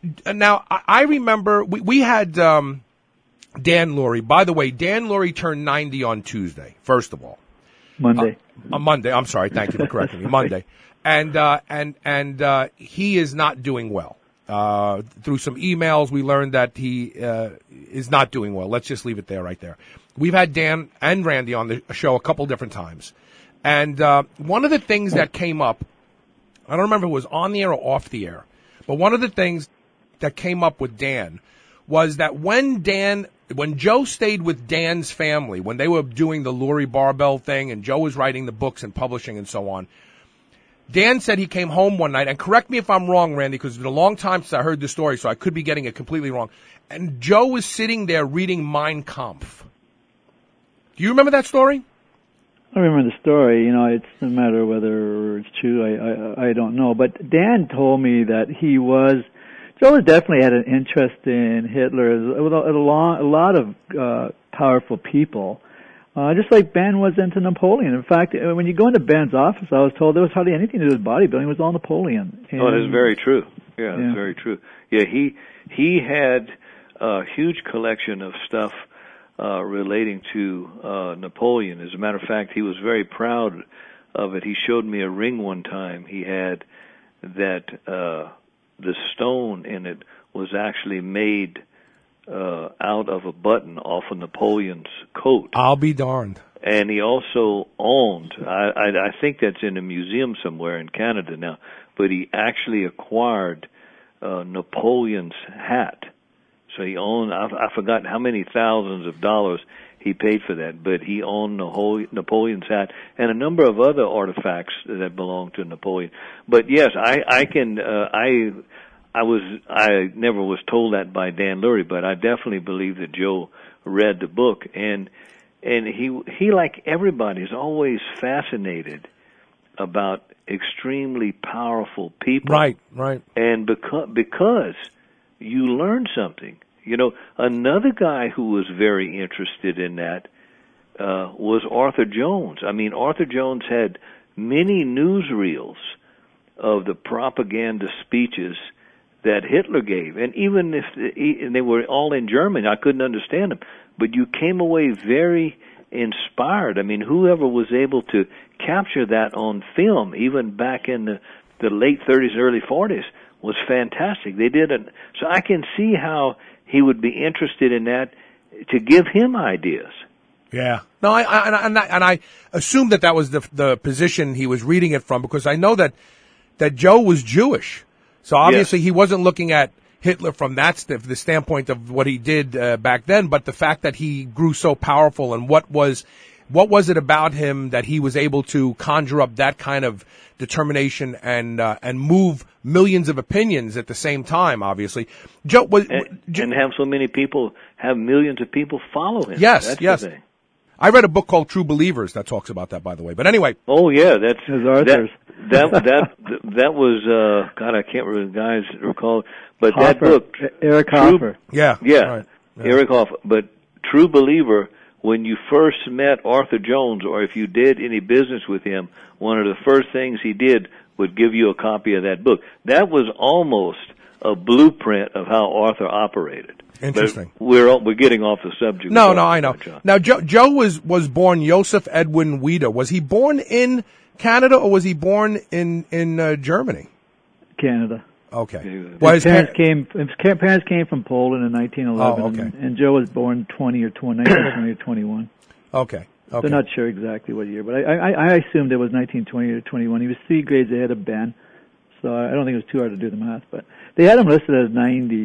now, I, I remember we, we had um, Dan Lurie. By the way, Dan Lurie turned ninety on Tuesday, first of all. Monday. Uh, on Monday. I'm sorry. Thank you for correcting me. Monday. And, uh, and, and, uh, he is not doing well. Uh, through some emails, we learned that he, uh, is not doing well. Let's just leave it there, right there. We've had Dan and Randy on the show a couple different times. And, uh, one of the things that came up, I don't remember if it was on the air or off the air, but one of the things that came up with Dan was that when Dan, when Joe stayed with Dan's family, when they were doing the Lurie Barbell thing and Joe was writing the books and publishing and so on, Dan said he came home one night, and correct me if I'm wrong, Randy, because it's been a long time since I heard the story, so I could be getting it completely wrong. And Joe was sitting there reading Mein Kampf. Do you remember that story? I remember the story. You know, it's a matter of whether it's true. I, I I don't know. But Dan told me that he was Joe definitely had an interest in Hitler. With a, a, long, a lot of uh, powerful people, uh, just like Ben was into Napoleon. In fact, when you go into Ben's office, I was told there was hardly anything to do with bodybuilding. It was all Napoleon. And, oh, that's very true. Yeah, yeah, that's very true. Yeah, he he had a huge collection of stuff uh, relating to uh, Napoleon. As a matter of fact, he was very proud of it. He showed me a ring one time he had that uh, the stone in it was actually made uh, out of a button off of Napoleon's coat. I'll be darned. And he also owned, I, I, I think that's in a museum somewhere in Canada now, but he actually acquired uh, Napoleon's hat. So he owned, I, I forgot how many thousands of dollars he paid for that, but he owned Napoleon's hat and a number of other artifacts that belonged to Napoleon. But yes, I, I can, uh, I, I was, I never was told that by Dan Lurie, but I definitely believe that Joe read the book, and and he, he like everybody is always fascinated about extremely powerful people. Right, right. And because because you learn something. You know, another guy who was very interested in that uh, was Arthur Jones. I mean, Arthur Jones had many newsreels of the propaganda speeches that Hitler gave, and even if the, and they were all in German, I couldn't understand them. But you came away very inspired. I mean, whoever was able to capture that on film, even back in the, the late thirties, early forties, was fantastic. They did it, so I can see how he would be interested in that to give him ideas. Yeah. No, I, I and I and I assumed that that was the the position he was reading it from, because I know that that Joe was Jewish, so obviously yes. He wasn't looking at Hitler from that st- the standpoint of what he did uh, back then, but the fact that he grew so powerful, and what was what was it about him that he was able to conjure up that kind of determination and uh, and move millions of opinions at the same time, obviously. Joe was and, and have so many people, have millions of people follow him. Yes, that's yes. The thing. I read a book called True Believers that talks about that, by the way. But anyway. Oh yeah, that's that, that that that was uh God, I can't remember the guys recall, but Hoffer. that book, Eric True, Hoffer. Yeah, yeah, right. yeah, Eric Hoffer. But True Believer, when you first met Arthur Jones, or if you did any business with him, one of the first things he did would give you a copy of that book. That was almost a blueprint of how Arthur operated. Interesting. But we're we're getting off the subject. No, no, I know. Now, Joe, Joe was was born Joseph Edwin Wieder. Was he born in Canada, or was he born in in uh, Germany? Canada. Okay. Well, his, his parents par- came. His parents came from Poland in nineteen eleven. Oh, okay. And, and Joe was born twenty or twenty, twenty or twenty-one. Okay. Okay. So not sure exactly what year, but I, I, I assumed it was nineteen twenty or twenty-one. He was three grades ahead of Ben, so I don't think it was too hard to do the math. But they had him listed as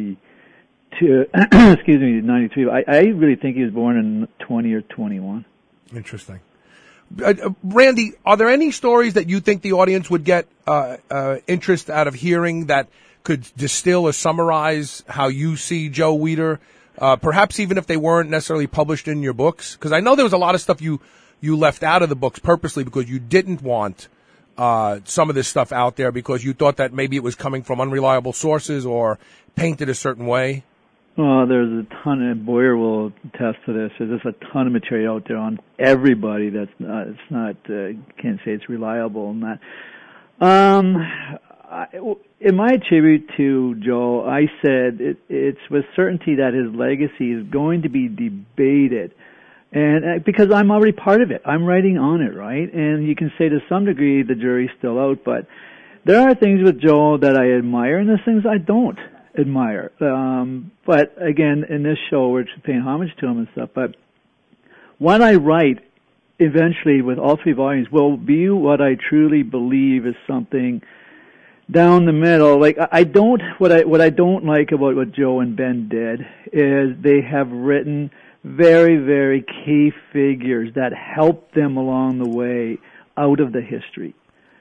ninety-two. Excuse me, ninety-three. I, I really think he was born in twenty or twenty-one. Interesting. Uh, uh, Randy, are there any stories that you think the audience would get uh, uh, interest out of hearing that could distill or summarize how you see Joe Weider? Uh, perhaps even if they weren't necessarily published in your books, because I know there was a lot of stuff you you left out of the books purposely because you didn't want uh, some of this stuff out there because you thought that maybe it was coming from unreliable sources or painted a certain way. Well, there's a ton, and Boyer will attest to this. There's just a ton of material out there on everybody that's not, it's not, uh, can't say it's reliable and that. Um, I, in my tribute to Joe, I said it, it's with certainty that his legacy is going to be debated. And uh, because I'm already part of it. I'm writing on it, right? And you can say to some degree the jury's still out, but there are things with Joe that I admire and there's things I don't admire. Um, but again, in this show, we're paying homage to him and stuff, but what I write eventually with all three volumes will be what I truly believe is something down the middle. Like I don't, what I, what I don't like about what Joe and Ben did is they have written very, very key figures that helped them along the way out of the history.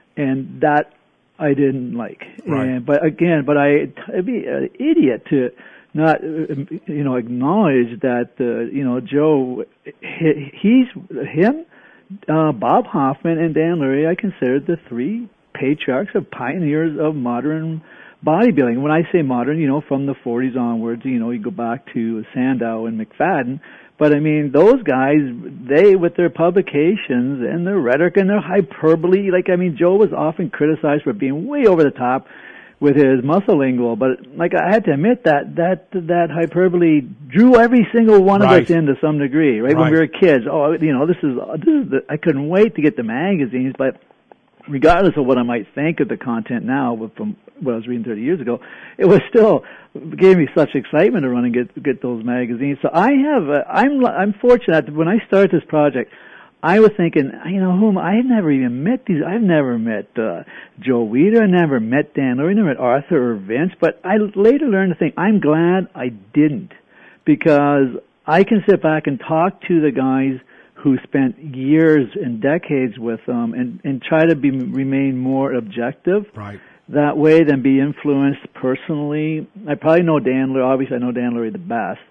And that I didn't like. Right. And, but again, but I, I'd be an idiot to not, you know, acknowledge that, uh, you know, Joe, he, he's, him, uh, Bob Hoffman and Dan Lurie, I consider the three patriarchs or pioneers of modern bodybuilding. When I say modern, you know, from the forties onwards, you know, you go back to Sandow and McFadden. But I mean, those guys, they, with their publications and their rhetoric and their hyperbole, like, I mean, Joe was often criticized for being way over the top with his muscle lingo, but like I had to admit that, that, that hyperbole drew every single one right. of us in to some degree, right? right? When we were kids, oh, you know, this is, this is the, I couldn't wait to get the magazines, but regardless of what I might think of the content now from what I was reading thirty years ago, it was still gave me such excitement to run and get get those magazines. So I have, uh, I'm I'm fortunate that when I started this project, I was thinking, you know, whom I've never even met these. I've never met uh, Joe Weider, I never met Dan Lurie, I never met Arthur or Vince. But I later learned to think I'm glad I didn't, because I can sit back and talk to the guys who spent years and decades with them and, and try to be, remain more objective right. that way than be influenced personally. I probably know Dan Lurie, obviously I know Dan Lurie the best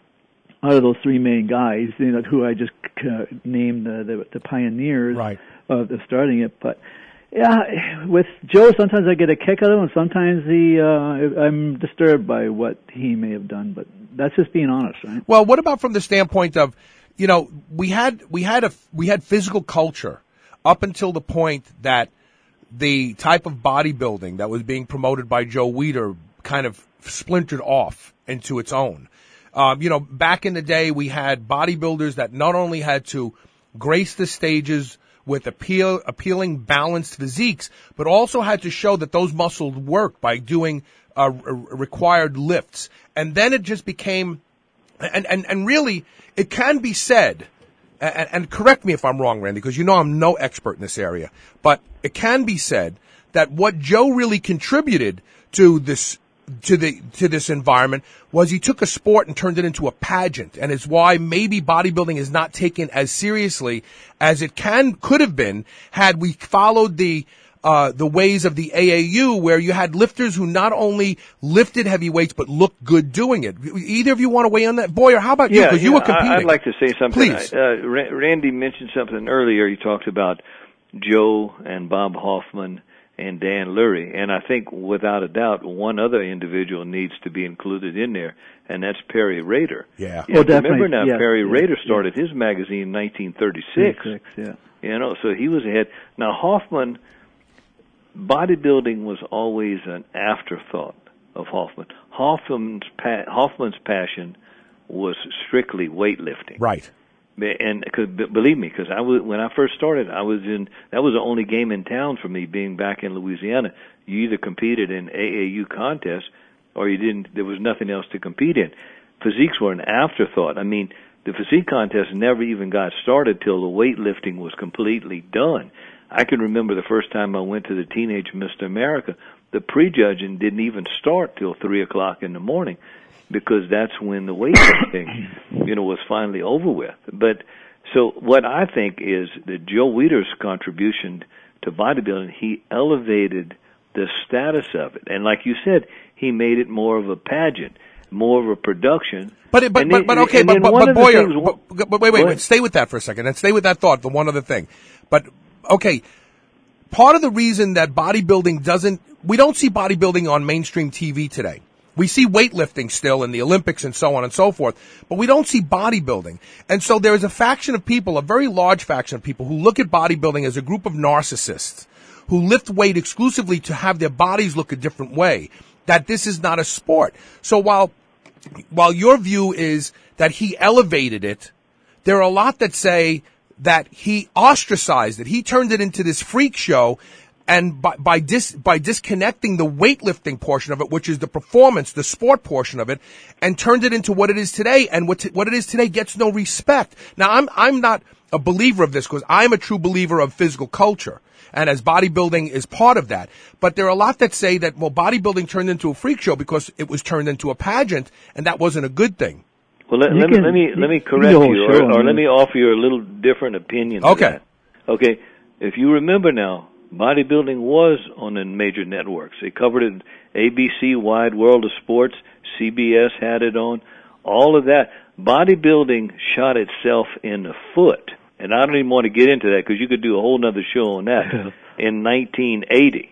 out of those three main guys, you know, who I just uh, named the, the, the pioneers right. of the starting it. But yeah, with Joe, sometimes I get a kick out of him, and sometimes he, uh, I'm disturbed by what he may have done, but that's just being honest, right? Well, what about from the standpoint of, you know, we had we had a we had physical culture up until the point that the type of bodybuilding that was being promoted by Joe Weider kind of splintered off into its own. Um, you know, back in the day, we had bodybuilders that not only had to grace the stages with appeal, appealing, balanced physiques, but also had to show that those muscles worked by doing uh, required lifts. And then it just became, and and and really, it can be said, and, and correct me if I'm wrong, Randy, because you know I'm no expert in this area, but it can be said that what Joe really contributed to this to the to this environment was he took a sport and turned it into a pageant, and it's why maybe bodybuilding is not taken as seriously as it can could have been had we followed the uh the ways of the A A U, where you had lifters who not only lifted heavy weights but looked good doing it. Either of you want to weigh on that? Boyer, how about you? Yeah, Because yeah, you were competing. I'd like to say something. Please. Uh, Randy mentioned something earlier. He talked about Joe and Bob Hoffman and Dan Lurie, and I think without a doubt one other individual needs to be included in there, and that's Perry Rader. Yeah. You oh, definitely. Remember now, yeah, Perry yeah, Rader yeah. started his magazine in nineteen thirty-six. Yeah. You know, so he was ahead. Now Hoffman, bodybuilding was always an afterthought of Hoffman. Hoffman's pa- Hoffman's passion was strictly weightlifting. Right. And cause, believe me, because I was when I first started, I was in that was the only game in town for me. Being back in Louisiana, you either competed in A A U contests or you didn't. There was nothing else to compete in. Physiques were an afterthought. I mean, the physique contest never even got started till the weightlifting was completely done. I can remember the first time I went to the Teenage Mister America. The prejudging didn't even start till three o'clock in the morning, because that's when the weightlifting, you know, was finally over with. But so what I think is that Joe Weider's contribution to bodybuilding, he elevated the status of it, and like you said, he made it more of a pageant, more of a production. But it, but, and but, then, but okay, but, but, but Boyer, things, but, but wait, wait, wait, stay with that for a second, and stay with that thought, the one other thing. But, okay, part of the reason that bodybuilding doesn't, we don't see bodybuilding on mainstream T V today. We see weightlifting still in the Olympics and so on and so forth, but we don't see bodybuilding. And so there is a faction of people, a very large faction of people, who look at bodybuilding as a group of narcissists who lift weight exclusively to have their bodies look a different way, that this is not a sport. So while, while your view is that he elevated it, there are a lot that say that he ostracized it. He turned it into this freak show. And by, by dis, by disconnecting the weightlifting portion of it, which is the performance, the sport portion of it, and turned it into what it is today, and what, t- what it is today gets no respect. Now, I'm, I'm not a believer of this because I'm a true believer of physical culture. And as bodybuilding is part of that. But there are a lot that say that, well, bodybuilding turned into a freak show because it was turned into a pageant, and that wasn't a good thing. Well, let, let, can, me, let me, let me correct you, you or, or let me offer you a little different opinion. Okay. Okay. If you remember now, bodybuilding was on the major networks. They covered it, A B C, Wide World of Sports, C B S had it on, all of that. Bodybuilding shot itself in the foot, and I don't even want to get into that because you could do a whole other show on that. In nineteen eighty,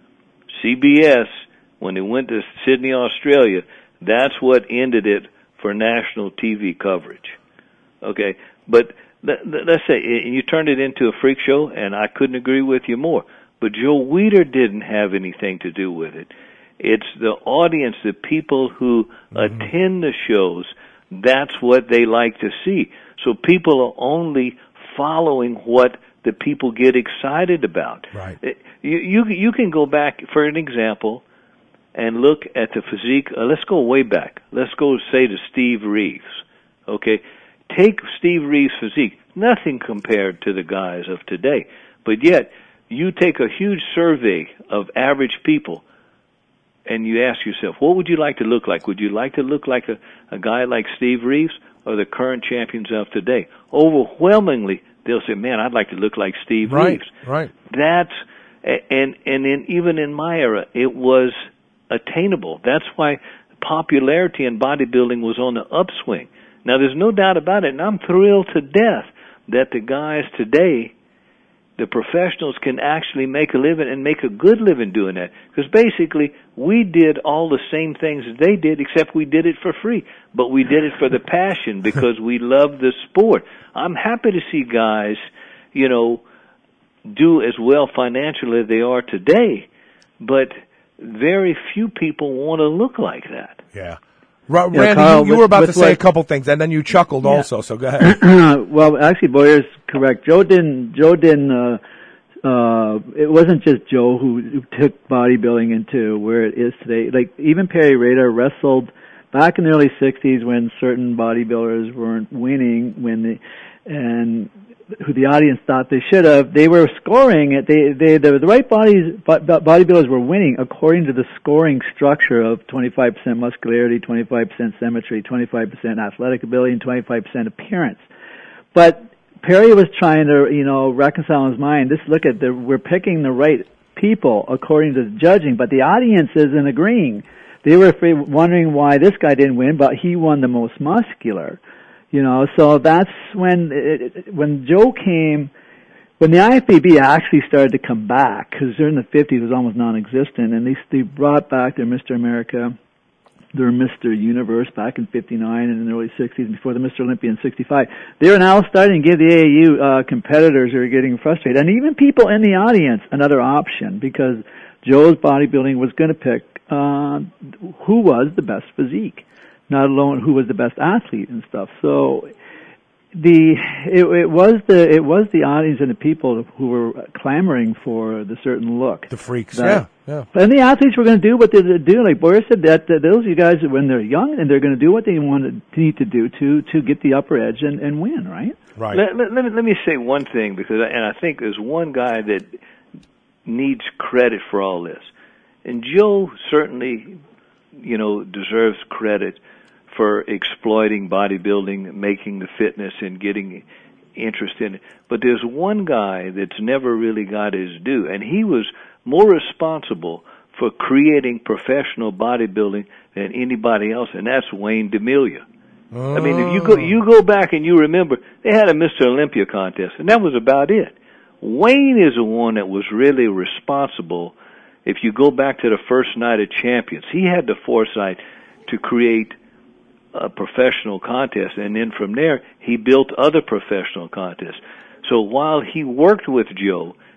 C B S, when they went to Sydney, Australia, that's what ended it for national T V coverage. Okay, but let's say you turned it into a freak show, and I couldn't agree with you more. But Joe Weider didn't have anything to do with it. It's the audience, the people who mm-hmm. attend the shows. That's what they like to see. So people are only following what the people get excited about. Right. You you, you can go back, for an example, and look at the physique. Uh, let's go way back. Let's go, say, to Steve Reeves. Okay. Take Steve Reeves' physique, nothing compared to the guys of today. But yet, you take a huge survey of average people, and you ask yourself, what would you like to look like? Would you like to look like a, a guy like Steve Reeves or the current champions of today? Overwhelmingly, they'll say, man, I'd like to look like Steve right, Reeves. Right, That's, and, and in, even in my era, it was attainable. That's why popularity in bodybuilding was on the upswing. Now, there's no doubt about it, and I'm thrilled to death that the guys today, the professionals, can actually make a living and make a good living doing that. Because basically, we did all the same things as they did, except we did it for free. But we did it for the passion because we love the sport. I'm happy to see guys, you know, do as well financially as they are today, but very few people want to look like that. Yeah. R- yeah, Randy, Carl, you, you with, were about to say what, a couple things, and then you chuckled yeah. also. So go ahead. Well, actually, Boyer's correct. Joe didn't. Joe didn't. Uh, uh, it wasn't just Joe who, who took bodybuilding into where it is today. Like even Perry Rader wrestled back in the early sixties when certain bodybuilders weren't winning, when the and who the audience thought they should have. They were scoring it. They, they, the, the right bodies, bodybuilders were winning according to the scoring structure of twenty-five percent muscularity, twenty-five percent symmetry, twenty-five percent athletic ability, and twenty-five percent appearance. But Perry was trying to, you know, reconcile in his mind. This, look at the, we're picking the right people according to the judging, but the audience isn't agreeing. They were afraid, wondering why this guy didn't win, but he won the most muscular. You know, so that's when it, when Joe came, when the I F B B actually started to come back, because during the fifties it was almost non-existent, and they they brought back their Mister America, their Mister Universe back in fifty-nine and in the early sixties, before the Mister Olympia in sixty-five. They are now starting to give the A A U uh, competitors who are getting frustrated, and even people in the audience, another option, because Joe's bodybuilding was going to pick uh, who was the best physique, not alone who was the best athlete and stuff. So the it, it was the it was the audience and the people who were clamoring for the certain look. The freaks, that, yeah, yeah. And the athletes were going to do what they do. Like Boris said, that, that those you guys when they're young and they're going to do what they want to need to do to to get the upper edge and, and win, right? Right. Let, let, let me let me say one thing, because and I think there's one guy that needs credit for all this, and Joe certainly, you know, deserves credit for exploiting bodybuilding, making the fitness, and getting interest in it. But there's one guy that's never really got his due, and he was more responsible for creating professional bodybuilding than anybody else, and that's Wayne DeMilia. Oh. I mean, if you go you go back and you remember, they had a Mister Olympia contest, and that was about it. Wayne is the one that was really responsible. If you go back to the first night of Champions, he had the foresight to create a professional contest, and then from there he built other professional contests. So while he worked with Joe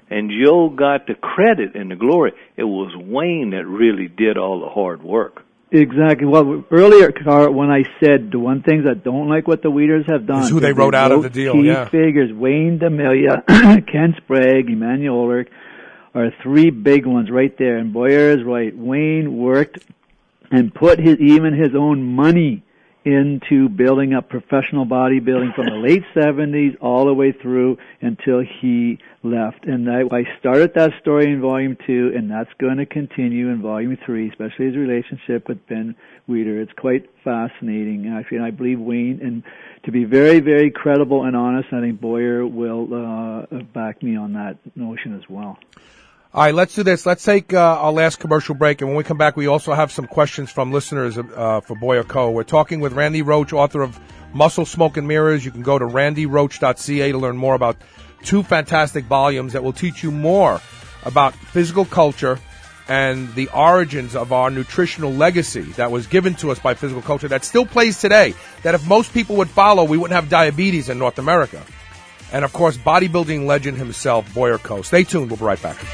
And Joe got the credit and the glory. It was Wayne that really did all the hard work. Exactly. Well, earlier, Carl, when I said the one thing I don't like what the Weeders have done is who they wrote they out wrote of the deal. Key Yeah, figures: Wayne D'Amelia, Ken Sprague, Emmanuel Ulrich are three big ones right there. And Boyer is right. Wayne worked and put his even his own money into building up professional bodybuilding from the late seventies all the way through until he left. And I, I started that story in volume two, and that's going to continue in volume three, especially his relationship with Ben Weider. It's quite fascinating, actually, and I believe Wayne, and to be very, very credible and honest, I think Boyer will uh, back me on that notion as well. All right, let's do this. Let's take uh, our last commercial break, and when we come back, we also have some questions from listeners uh, for Boyer Co. We're talking with Randy Roach, author of Muscle, Smoke, and Mirrors. You can go to randy roach dot c a to learn more about two fantastic volumes that will teach you more about physical culture and the origins of our nutritional legacy that was given to us by physical culture that still plays today, that if most people would follow, we wouldn't have diabetes in North America. And, of course, bodybuilding legend himself, Boyer Co. Stay tuned. We'll be right back.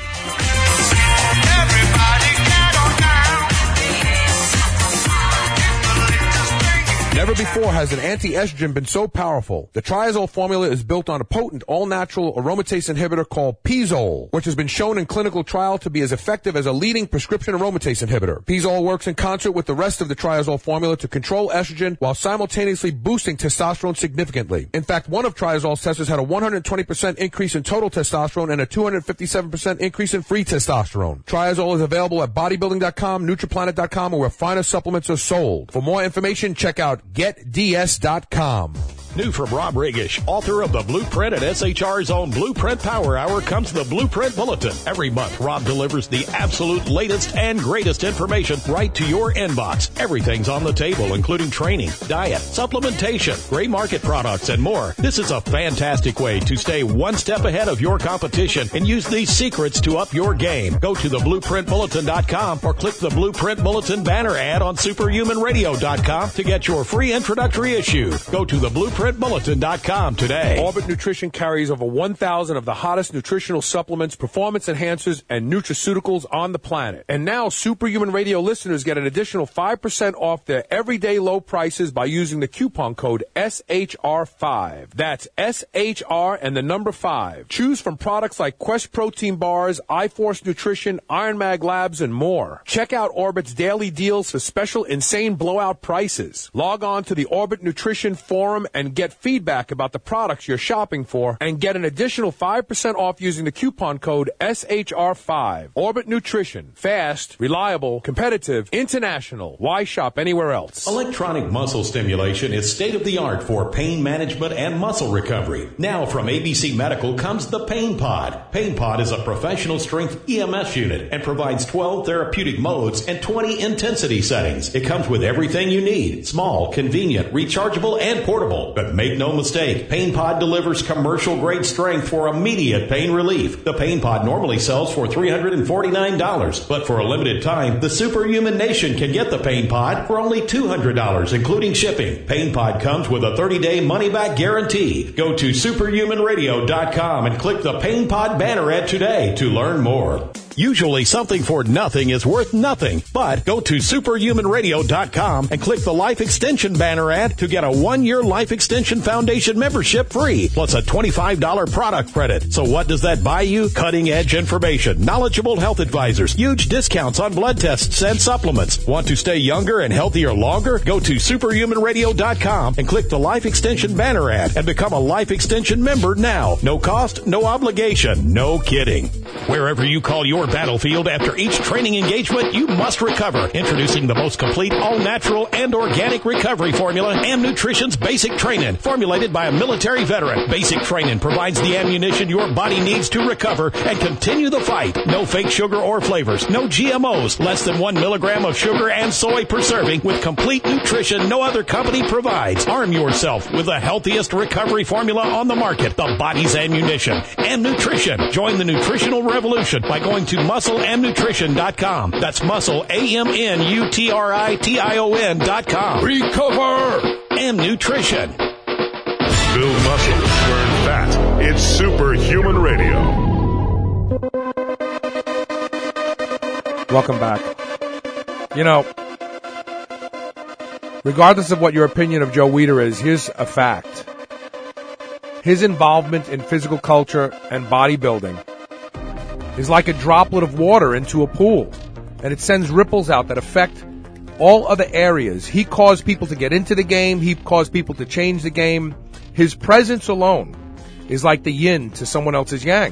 Never before has an anti-estrogen been so powerful. The Triazole formula is built on a potent all-natural aromatase inhibitor called Pizole, which has been shown in clinical trial to be as effective as a leading prescription aromatase inhibitor. Pizole works in concert with the rest of the Triazole formula to control estrogen while simultaneously boosting testosterone significantly. In fact, one of Triazole's testers had a one hundred twenty percent increase in total testosterone and a two hundred fifty-seven percent increase in free testosterone. Triazole is available at bodybuilding dot com, Nutriplanet dot com, or where finer supplements are sold. For more information, check out get d s dot com. New from Rob Regish, author of the Blueprint and S H R's own Blueprint Power Hour, comes the Blueprint Bulletin. Every month, Rob delivers the absolute latest and greatest information right to your inbox. Everything's on the table, including training, diet, supplementation, gray market products, and more. This is a fantastic way to stay one step ahead of your competition and use these secrets to up your game. Go to the blueprint bulletin dot com or click the Blueprint Bulletin banner ad on superhuman radio dot com to get your free introductory issue. Go to the blueprint bulletin dot com today. Orbit Nutrition carries over one thousand of the hottest nutritional supplements, performance enhancers, and nutraceuticals on the planet. And now Superhuman Radio listeners get an additional five percent off their everyday low prices by using the coupon code S H R five. That's S H R and the number five. Choose from products like Quest Protein Bars, iForce Nutrition, Iron Mag Labs, and more. Check out Orbit's daily deals for special insane blowout prices. Log on to the Orbit Nutrition Forum and get feedback about the products you're shopping for and get an additional five percent off using the coupon code S H R five. Orbit Nutrition. Fast, reliable, competitive, international. Why shop anywhere else? Electronic muscle stimulation is state-of-the-art for pain management and muscle recovery. Now from A B C Medical comes the Pain Pod. Pain Pod is a professional strength E M S unit and provides twelve therapeutic modes and twenty intensity settings. It comes with everything you need. Small, convenient, rechargeable, and portable. But make no mistake, Pain Pod delivers commercial-grade strength for immediate pain relief. The Pain Pod normally sells for three hundred forty-nine dollars, but for a limited time, the Superhuman Nation can get the Pain Pod for only two hundred dollars, including shipping. Pain Pod comes with a thirty-day money-back guarantee. Go to superhuman radio dot com and click the Pain Pod banner ad today to learn more. Usually something for nothing is worth nothing, but go to superhuman radio dot com and click the Life Extension banner ad to get a one-year Life Extension Foundation membership free, plus a twenty-five dollars product credit. So what does that buy you? Cutting-edge information, knowledgeable health advisors, huge discounts on blood tests and supplements. Want to stay younger and healthier longer? Go to superhuman radio dot com and click the Life Extension banner ad and become a Life Extension member now. No cost, no obligation, no kidding. Wherever you call your battlefield, after each training engagement, you must recover. Introducing the most complete, all-natural, and organic recovery formula, Am Nutrition's Basic Training, formulated by a military veteran. Basic Training provides the ammunition your body needs to recover and continue the fight. No fake sugar or flavors, no G M Os, less than one milligram of sugar and soy per serving, with complete nutrition no other company provides. Arm yourself with the healthiest recovery formula on the market, the body's ammunition. Am Nutrition. Join the nutritional revolution by going to muscle am nutrition dot com. That's muscle, A M N U T R I T I O N dot com. Recover! Am Nutrition. Build muscle, burn fat. It's Superhuman Radio. Welcome back. You know, regardless of what your opinion of Joe Weider is, here's a fact. His involvement in physical culture and bodybuilding is like a droplet of water into a pool, and it sends ripples out that affect all other areas. He caused people to get into the game. He caused people to change the game. His presence alone is like the yin to someone else's yang.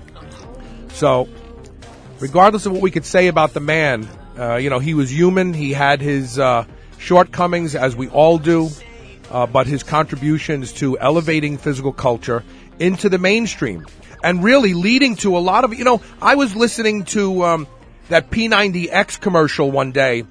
So, regardless of what we could say about the man, uh, you know, he was human. He had his uh, shortcomings, as we all do, uh, but his contributions to elevating physical culture into the mainstream and really leading to a lot of, you know, I was listening to um, that P ninety X commercial one day,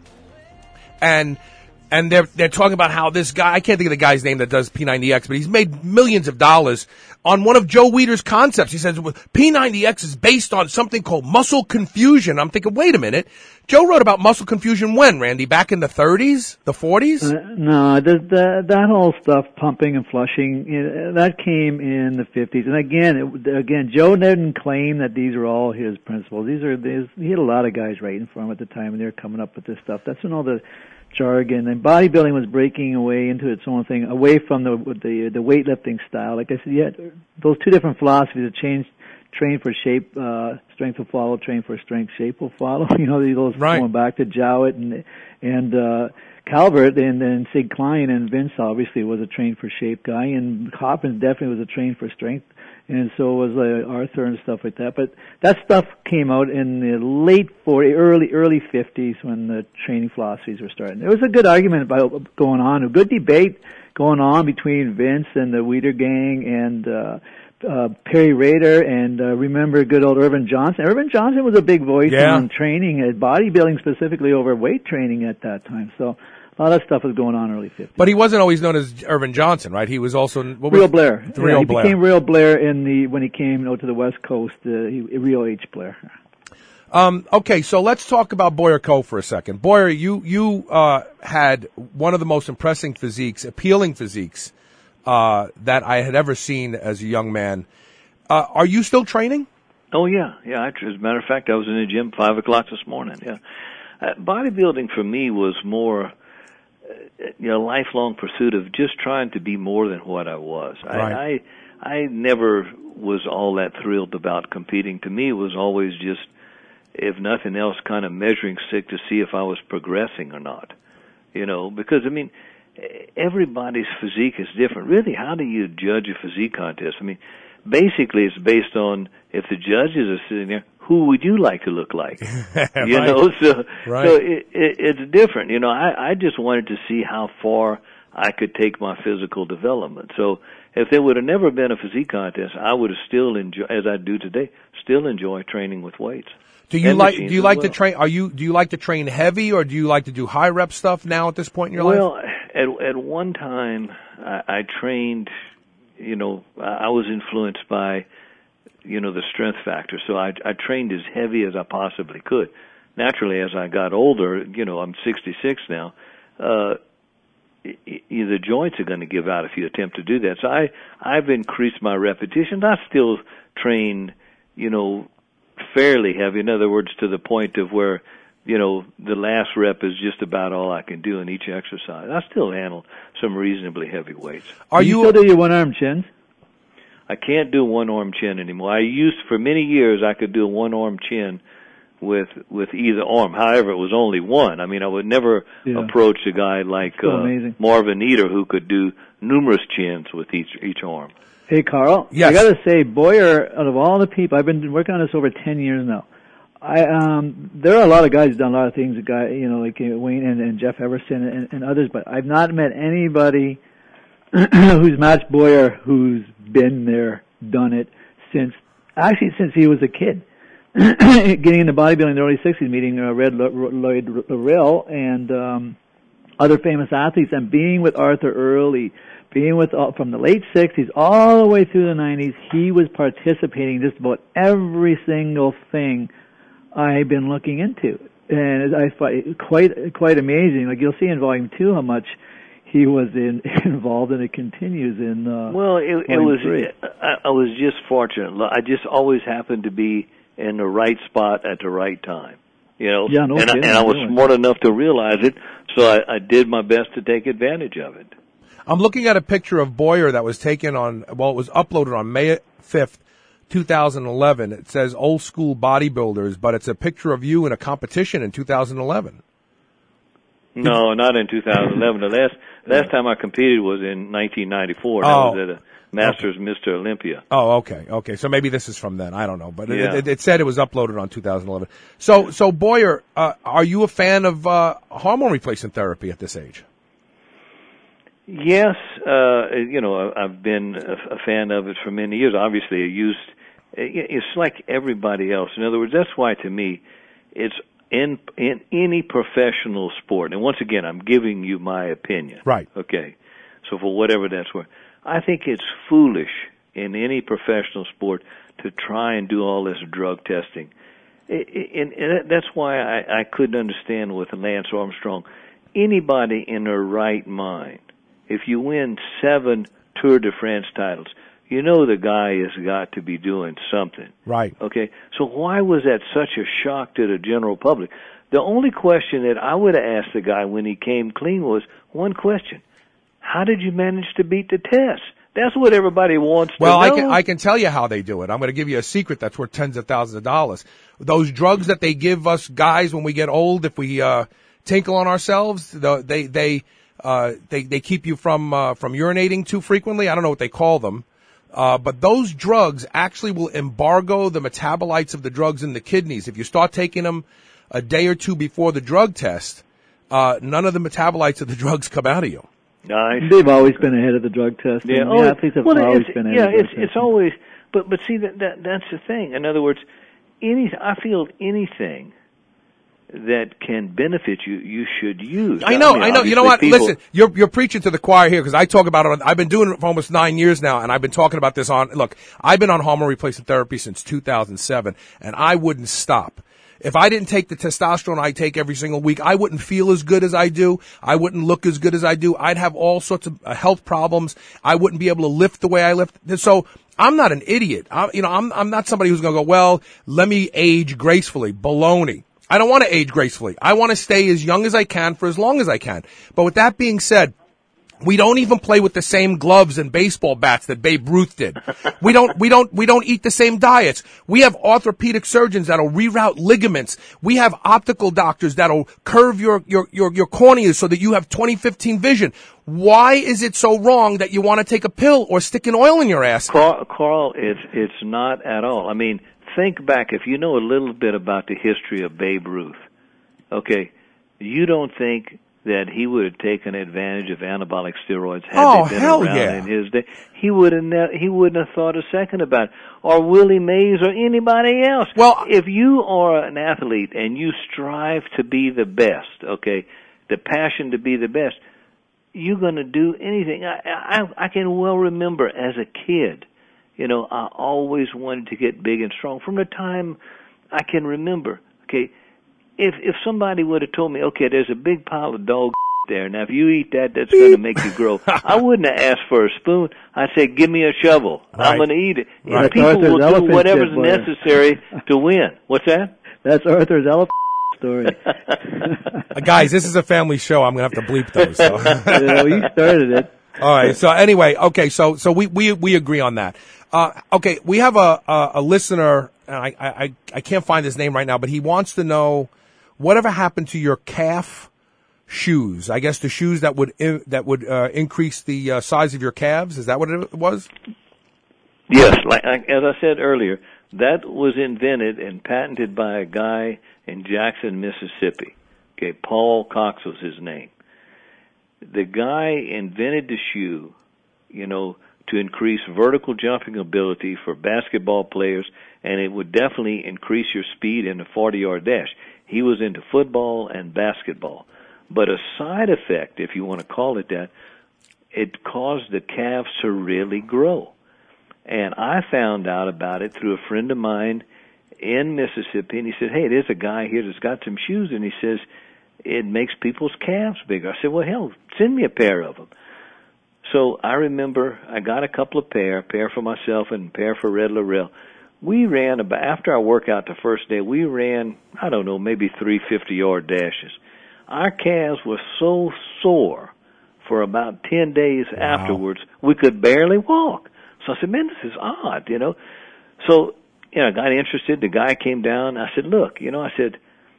and and they're they're talking about how this guy, I can't think of the guy's name that does P ninety X, but he's made millions of dollars on one of Joe Weider's concepts. He says P ninety X is based on something called muscle confusion. I'm thinking, wait a minute. Joe wrote about muscle confusion when, Randy? Back in the thirties? The forties? Uh, no, the, the, that whole stuff, pumping and flushing, you know, that came in the fifties. And again, it, again, Joe didn't claim that these are all his principles. These are, these, he had a lot of guys writing for him at the time, and they were coming up with this stuff. That's when all the jargon and bodybuilding was breaking away into its own thing, away from the the, the weightlifting style. Like I said, you had those two different philosophies that changed. Train for shape, uh, strength will follow. Train for strength, shape will follow. You know, those right. Going back to Jowett and and uh, Calvert, and then Sig Klein and Vince obviously was a train for shape guy, and Coppins definitely was a train for strength, and so was uh, Arthur and stuff like that. But that stuff came out in the late forties, early early fifties when the training philosophies were starting. There was a good argument about going on, a good debate going on between Vince and the Weider gang and. Uh, Uh, Perry Rader and uh, remember good old Irvin Johnson. Irvin Johnson was a big voice yeah. on training, uh, bodybuilding specifically over weight training at that time. So a lot of stuff was going on early fifties. But he wasn't always known as Irvin Johnson, right? He was also what was Real Blair. The Real yeah, he Blair. became Real Blair in the when he came out to the West Coast. Uh, he, Real H Blair. Um, okay, so let's talk about Boyer Coe for a second. Boyer, you you uh, had one of the most impressive physiques, appealing physiques. Uh, that I had ever seen as a young man. Uh, are you still training? Oh, yeah. Yeah, I, as a matter of fact, I was in the gym five o'clock this morning, yeah. Uh, bodybuilding for me was more, uh, you know, lifelong pursuit of just trying to be more than what I was. Right. I, I, I never was all that thrilled about competing. To me, it was always just, if nothing else, kind of measuring stick to see if I was progressing or not. You know, because, I mean, everybody's physique is different. Really, how do you judge a physique contest? I mean, basically, it's based on if the judges are sitting there, who would you like to look like? You right. know, so right. so it, it, it's different. You know, I, I just wanted to see how far I could take my physical development. So if there would have never been a physique contest, I would have still enjoy, as I do today, still enjoy training with weights. Do you like? Do you like well. to train? Are you? Do you like to train heavy, or do you like to do high rep stuff now at this point in your well, life? Well, at at one time, I, I trained. You know, I was influenced by, you know, the strength factor. So I, I trained as heavy as I possibly could. Naturally, as I got older, you know, I'm sixty-six now. Uh, the joints are going to give out if you attempt to do that. So I I've increased my repetitions. I still train, you know, fairly heavy. In other words, to the point of where, you know, the last rep is just about all I can do in each exercise. I still handle some reasonably heavy weights. Are you, you still do your one-arm chins? I can't do one-arm chin anymore. I used, for many years, I could do a one-arm chin with with either arm. However, it was only one. I mean, I would never yeah. approach a guy like uh, Marvin Eder who could do numerous chins with each each arm. Hey, Carl. Yes. I got to say, Boyer, out of all the people, I've been working on this over ten years now. I um, there are a lot of guys who've done a lot of things. A guy, you know, like Wayne and, and Jeff Everson and, and others, but I've not met anybody who's matched Boyer who's been there, done it since actually since he was a kid. Getting into bodybuilding in the early sixties, meeting uh, Red Lloyd Rill and um, other famous athletes, and being with Arthur Early. Being with uh, from the late sixties all the way through the nineties, he was participating in just about every single thing I've been looking into, and I find quite quite amazing. Like you'll see in volume two how much he was in, involved, and it continues in. Uh, well, it, it was. I, I was just fortunate. I just always happened to be in the right spot at the right time. You know, yeah, no and, I, kidding, and I was really. smart enough to realize it, so I, I did my best to take advantage of it. I'm looking at a picture of Boyer that was taken on, well, it was uploaded on May fifth, two thousand eleven. It says old school bodybuilders, but it's a picture of you in a competition in two thousand eleven. No, not in two thousand eleven. The last last time I competed was in nineteen ninety-four. That Oh. was at a Masters Mister Olympia. Oh, okay, okay. So maybe this is from then. I don't know, but Yeah. it, it, it said it was uploaded on two thousand eleven. So, so Boyer, uh, are you a fan of uh, hormone replacement therapy at this age? Yes, uh, you know, I've been a, a fan of it for many years. Obviously, I used. It's like everybody else. In other words, that's why to me, it's in in any professional sport. And once again, I'm giving you my opinion. Right. Okay. So for whatever that's worth, I think it's foolish in any professional sport to try and do all this drug testing. It, it, and, and that's why I, I couldn't understand with Lance Armstrong. Anybody in their right mind, if you win seven Tour de France titles, you know the guy has got to be doing something. Right. Okay? So why was that such a shock to the general public? The only question that I would have asked the guy when he came clean was one question. How did you manage to beat the test? That's what everybody wants Well, to I know. can I can tell you how they do it. I'm going to give you a secret that's worth tens of thousands of dollars. Those drugs that they give us guys when we get old, if we uh, tinkle on ourselves, the, they they uh, they they keep you from uh, from urinating too frequently. I don't know what they call them, uh, but those drugs actually will embargo the metabolites of the drugs in the kidneys. If you start taking them a day or two before the drug test, uh, none of the metabolites of the drugs come out of you. Nice. They've always been ahead of the drug testing. Yeah, The oh, athletes have well, always it's, been ahead yeah, of the drug it's it's testing. always. But but see that, that that's the thing. In other words, any I feel anything that can benefit you, you should use. I know, mean, I know. You know obviously what? people- Listen, you're you're preaching to the choir here because I talk about it. On, I've been doing it for almost nine years now, and I've been talking about this on. Look, I've been on hormone replacement therapy since two thousand seven, and I wouldn't stop. If I didn't take the testosterone I take every single week, I wouldn't feel as good as I do. I wouldn't look as good as I do. I'd have all sorts of uh, health problems. I wouldn't be able to lift the way I lift. So I'm not an idiot. I, you know, I'm I'm not somebody who's going to go, well, let me age gracefully. Baloney. I don't want to age gracefully. I want to stay as young as I can for as long as I can. But with that being said, we don't even play with the same gloves and baseball bats that Babe Ruth did. We don't, we don't, we don't eat the same diets. We have orthopedic surgeons that'll reroute ligaments. We have optical doctors that'll curve your, your, your, your corneas so that you have twenty fifteen vision. Why is it so wrong that you want to take a pill or stick an oil in your ass? Carl, Carl, it's it's not at all. I mean, think back. If you know a little bit about the history of Babe Ruth, okay, you don't think that he would have taken advantage of anabolic steroids had Oh, they been hell around yeah. in his day. He would have ne- he wouldn't have thought a second about it. Or Willie Mays or anybody else. Well, if you are an athlete and you strive to be the best, okay, the passion to be the best, you're going to do anything. I, I I can well remember as a kid, you know, I always wanted to get big and strong from the time I can remember. Okay. If if somebody would have told me, okay, there's a big pile of dog there, now if you eat that, that's going to make you grow, I wouldn't have asked for a spoon. I'd say, give me a shovel. Right. I'm going to eat it. Right. And people Arthur's will do elephant whatever's shit, boy. necessary to win. What's that? That's Arthur's elephant story. Uh, guys, this is a family show. I'm going to have to bleep those. So. Yeah, well, you started it. All right. So anyway, okay. So so we we we agree on that. Uh, okay, we have a a, a listener, and I, I I can't find his name right now, but he wants to know whatever happened to your calf shoes. I guess the shoes that would in, that would uh, increase the uh, size of your calves. Is that what it was? Yes, like as I said earlier, that was invented and patented by a guy in Jackson, Mississippi. Okay, Paul Cox was his name. The guy invented the shoe, you know, to increase vertical jumping ability for basketball players, and it would definitely increase your speed in the forty-yard dash. He was into football and basketball. But a side effect, if you want to call it that, it caused the calves to really grow. And I found out about it through a friend of mine in Mississippi, and he said, hey, there's a guy here that's got some shoes, and he says, it makes people's calves bigger. I said, well, hell, send me a pair of them. So I remember I got a couple of pair, a pair for myself and a pair for Red Lorel. we ran about, after our workout the first day, we ran, I don't know, maybe three fifty-yard dashes. Our calves were so sore for about ten days wow. afterwards, we could barely walk. So I said, man, this is odd, you know. So, you know, I got interested. The guy came down. I said, look, you know, I said,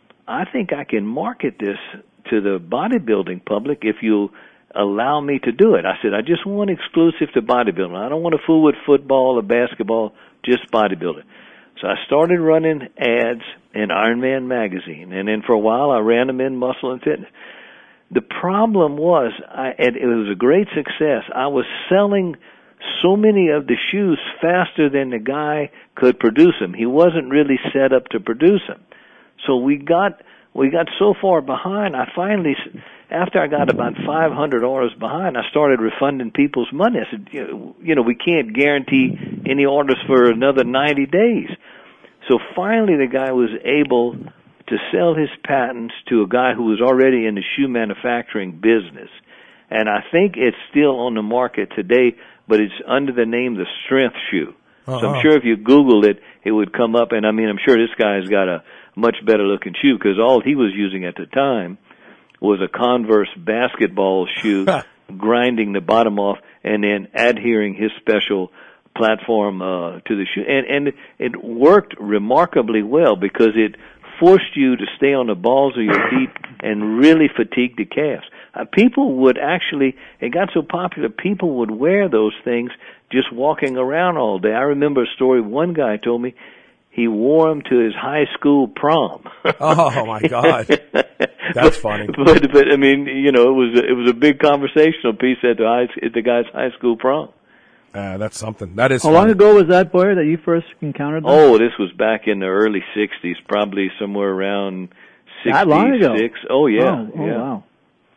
I think I can market this to the bodybuilding public if you allow me to do it. I said, I just want exclusive to bodybuilding. I don't want to fool with football or basketball, just bodybuilding. So I started running ads in Iron Man magazine, and then for a while I ran them in Muscle and Fitness. The problem was, I, and it was a great success, I was selling so many of the shoes faster than the guy could produce them. He wasn't really set up to produce them. So we got we got so far behind, I finally, after I got about five hundred orders behind, I started refunding people's money. I said, you know, we can't guarantee any orders for another ninety days. So finally the guy was able to sell his patents to a guy who was already in the shoe manufacturing business. And I think it's still on the market today, but it's under the name the Strength Shoe. Uh-huh. So I'm sure if you Google it, it would come up. And I mean, I'm sure this guy's got a much better looking shoe because all he was using at the time was a Converse basketball shoe, grinding the bottom off and then adhering his special platform uh, to the shoe. And, and it worked remarkably well because it forced you to stay on the balls of your feet and really fatigue the calves. Uh, people would actually, it got so popular, people would wear those things just walking around all day. I remember a story one guy told me he wore them to his high school prom. Oh my God, that's but, funny. But, but I mean, you know, it was a, it was a big conversational piece at the high, at the guy's high school prom. Uh, that's something. That is. How funny. long ago was that, Boyer, that you first encountered them? Oh, this was back in the early sixties, probably somewhere around sixty-six. That long ago? Oh yeah, oh, oh yeah. Wow.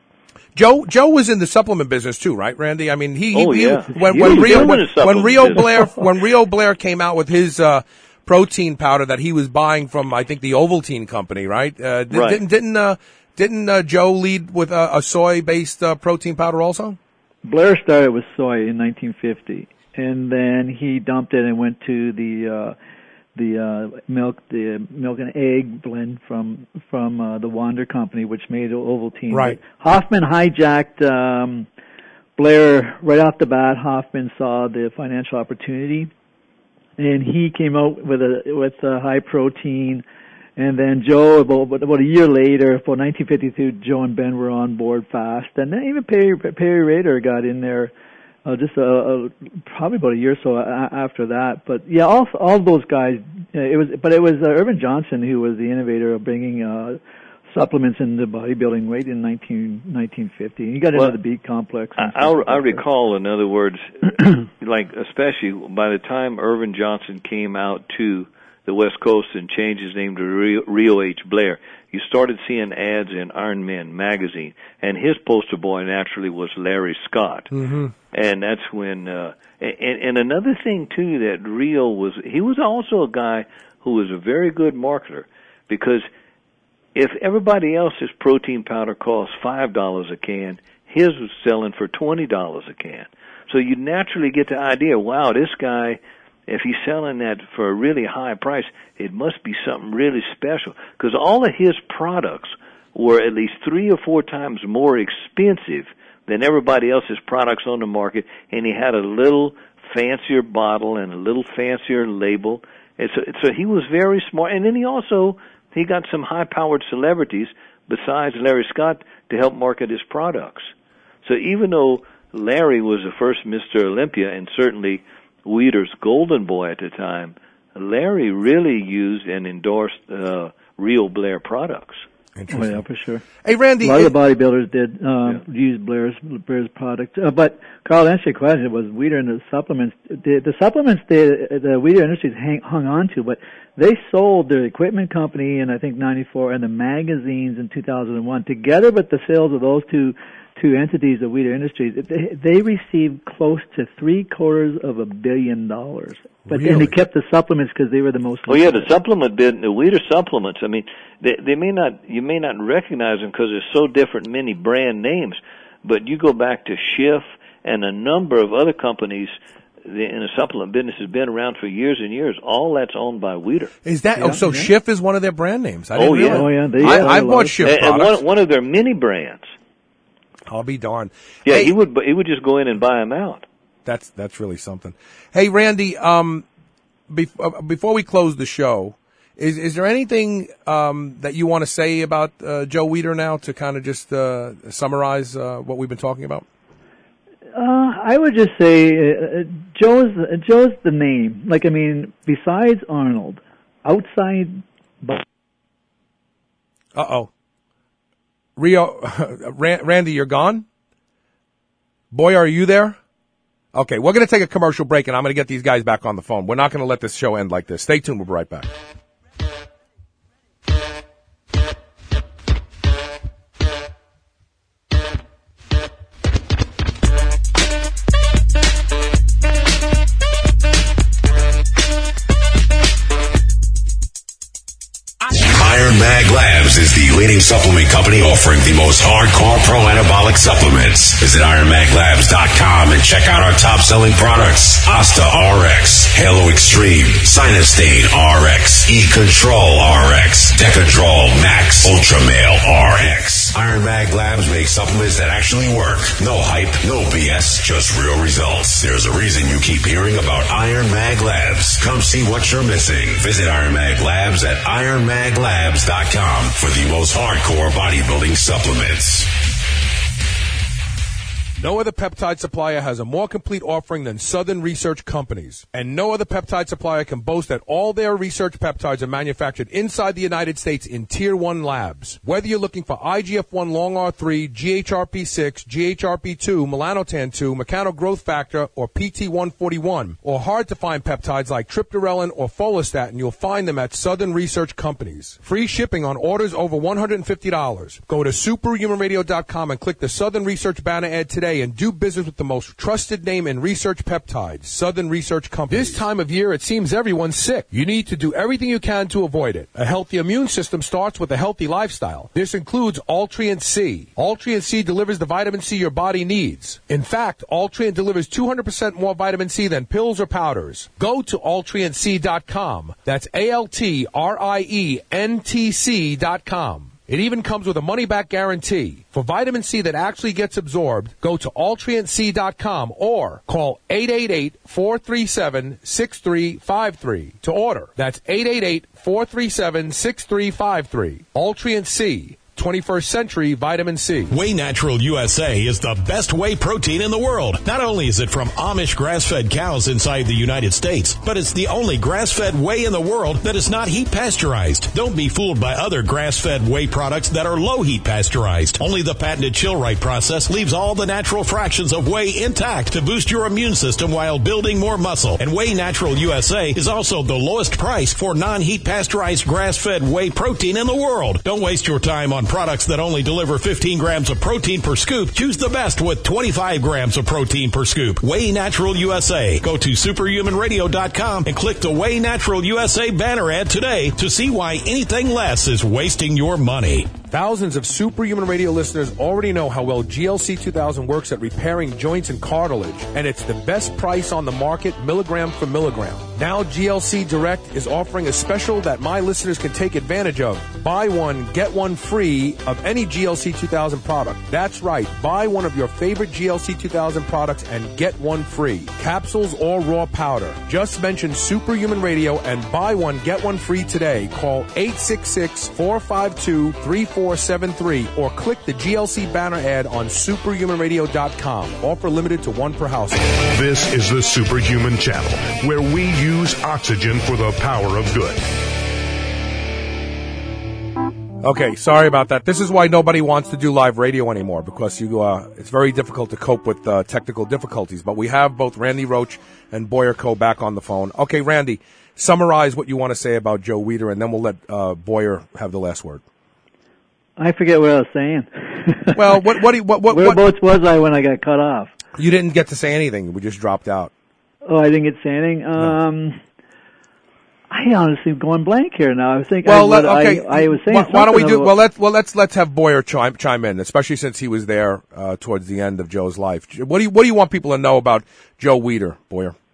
Joe Joe was in the supplement business too, right, Randy? I mean, he, he, oh, yeah. he when he when Rio when, when Rio business. Blair when Rio Blair came out with his uh, protein powder that he was buying from, I think, the Ovaltine company, right? Uh, did, right. Didn't didn't uh, didn't uh, Joe lead with a, a soy based uh, protein powder also? Blair started with soy in nineteen fifty, and then he dumped it and went to the uh, the uh, milk the milk and egg blend from from uh, the Wander company, which made Ovaltine. Right. But Hoffman hijacked um, Blair right off the bat. Hoffman saw the financial opportunity, and he came out with a with a high protein. And then Joe, about about a year later, for nineteen fifty-two, Joe and Ben were on board fast, and then even Perry Perry Rader got in there. Uh, just a, a, probably about a year or so a, after that, but yeah, all all those guys. Uh, it was, but it was uh, Irvin Johnson who was the innovator of bringing uh, supplements into bodybuilding right in nineteen, nineteen fifty. He got well, into the Beat Complex. I, I'll, I recall, in other words, like especially by the time Irvin Johnson came out to the West Coast and changed his name to Rio, Rio H. Blair, you started seeing ads in Iron Man magazine, and his poster boy naturally was Larry Scott. Mm-hmm. And that's when, uh, and, and another thing too that Rio was, he was also a guy who was a very good marketer, because if everybody else's protein powder costs five dollars a can, his was selling for twenty dollars a can. So you naturally get the idea, wow, this guy, if he's selling that for a really high price, it must be something really special. Because all of his products were at least three or four times more expensive than everybody else's products on the market, and he had a little fancier bottle and a little fancier label. And so, so he was very smart. And then he also, he got some high-powered celebrities besides Larry Scott to help market his products. So even though Larry was the first Mister Olympia, and certainly Weider's golden boy at the time, Larry really used and endorsed uh, Rio Blair products. Oh, yeah, for sure. Hey, Randy. A lot of the bodybuilders did um, yeah. use Blair's Blair's product. Uh, but, Carl, to answer your question, was Weider and the supplements. The, the supplements the, the Weider Industries hang, hung on to, but they sold their equipment company in, I think, ninety-four, and the magazines in two thousand one. Together with the sales of those two two entities of Weider Industries, they, they received close to three quarters of a billion dollars. But really? then they kept the supplements because they were the most. Oh yeah, the supplement bit, the Weider supplements. I mean, they, they may not, you may not recognize them because they're so different, many brand names. But you go back to Schiff and a number of other companies, the, in the supplement business has been around for years and years. All that's owned by Weider. Is that, Yeah, oh, so yeah. Schiff is one of their brand names? I didn't Oh, yeah. realize. Oh, yeah. They, I, yeah, I they bought love- Schiff And, and products. one, one of their mini brands. I'll be darned. Yeah, Hey, he would he would just go in and buy them out. That's that's really something. Hey, Randy, um, bef- uh, before we close the show, is is there anything um, that you want to say about uh, Joe Weider now to kind of just uh, summarize uh, what we've been talking about? Uh, I would just say uh, Joe's uh, Joe's the name. Like, I mean, besides Arnold, outside. Uh oh. Rio, Randy, you're gone? Boy, are you there? Okay, we're going to take a commercial break, and I'm going to get these guys back on the phone. We're not going to let this show end like this. Stay tuned. We'll be right back. Iron Mag Labs is the leading supplement company offering the most hardcore pro-anabolic supplements. Visit iron mag labs dot com and check out our top-selling products. Asta R X, Halo Extreme, Sinustane R X, E-Control R X, Decadrol Max, Ultramale R X. Iron Mag Labs makes supplements that actually work. No hype, no B S, just real results. There's a reason you keep hearing about Iron Mag Labs. Come see what you're missing. Visit Iron Mag Labs at iron mag labs dot com for the most hardcore bodybuilding supplements. No other peptide supplier has a more complete offering than Southern Research Companies. And no other peptide supplier can boast that all their research peptides are manufactured inside the United States in Tier one labs. Whether you're looking for I G F one Long R three, G H R P six, G H R P two, melanotan two, mechano growth factor, or P T one forty-one, or hard to find peptides like triptorelin or follistatin, you'll find them at Southern Research Companies. Free shipping on orders over one hundred fifty dollars. Go to superhuman radio dot com and click the Southern Research banner ad today and do business with the most trusted name in research peptides, Southern Research Company. This time of year, it seems everyone's sick. You need to do everything you can to avoid it. A healthy immune system starts with a healthy lifestyle. This includes Ultriant C. Ultriant C delivers the vitamin C your body needs. In fact, Ultriant delivers two hundred percent more vitamin C than pills or powders. Go to ultriant c dot com. That's A L T R I E N T C dot com. It even comes with a money-back guarantee. For vitamin C that actually gets absorbed, go to ultriant c dot com or call eight eight eight, four three seven, six three five three to order. That's eight eight eight, four three seven, six three five three. Ultriant C. twenty-first century vitamin C. Whey Natural U S A is the best whey protein in the world. Not only is it from Amish grass-fed cows inside the United States, but it's the only grass-fed whey in the world that is not heat pasteurized. Don't be fooled by other grass-fed whey products that are low heat pasteurized. Only the patented Chill-Right process leaves all the natural fractions of whey intact to boost your immune system while building more muscle. And Whey Natural U S A is also the lowest price for non-heat pasteurized grass-fed whey protein in the world. Don't waste your time on products that only deliver fifteen grams of protein per scoop. Choose the best with twenty-five grams of protein per scoop. Whey Natural U S A. Go to superhuman radio dot com and click the Whey Natural U S A banner ad today to see why anything less is wasting your money. Thousands of Superhuman Radio listeners already know how well G L C two thousand works at repairing joints and cartilage, and it's the best price on the market, milligram for milligram. Now G L C Direct is offering a special that my listeners can take advantage of. Buy one, get one free of any G L C two thousand product. That's right, buy one of your favorite G L C two thousand products and get one free. Capsules or raw powder. Just mention Superhuman Radio and buy one, get one free today. Call eight six six, four five two, three four seven three or click the G L C banner ad on superhuman radio dot com. Offer limited to one per household. This is the Superhuman Channel, where we use oxygen for the power of good. Okay, sorry about that. This is why nobody wants to do live radio anymore, because you uh, it's very difficult to cope with uh, technical difficulties. But we have both Randy Roach and Boyer Coe back on the phone. Okay, Randy, summarize what you want to say about Joe Weider, and then we'll let uh, Boyer have the last word. I forget what I was saying. Well, what what do you, what what whereabouts was I when I got cut off? You didn't get to say anything. We just dropped out. Oh, I didn't get to say anything. Um, no. I honestly am going blank here now. I was thinking. Well, I, let, okay. I, I was saying. Why, why don't we do? About, well, let's well let's let's have Boyer chime chime in, especially since he was there uh, towards the end of Joe's life. What do you what do you want people to know about Joe Weider, Boyer?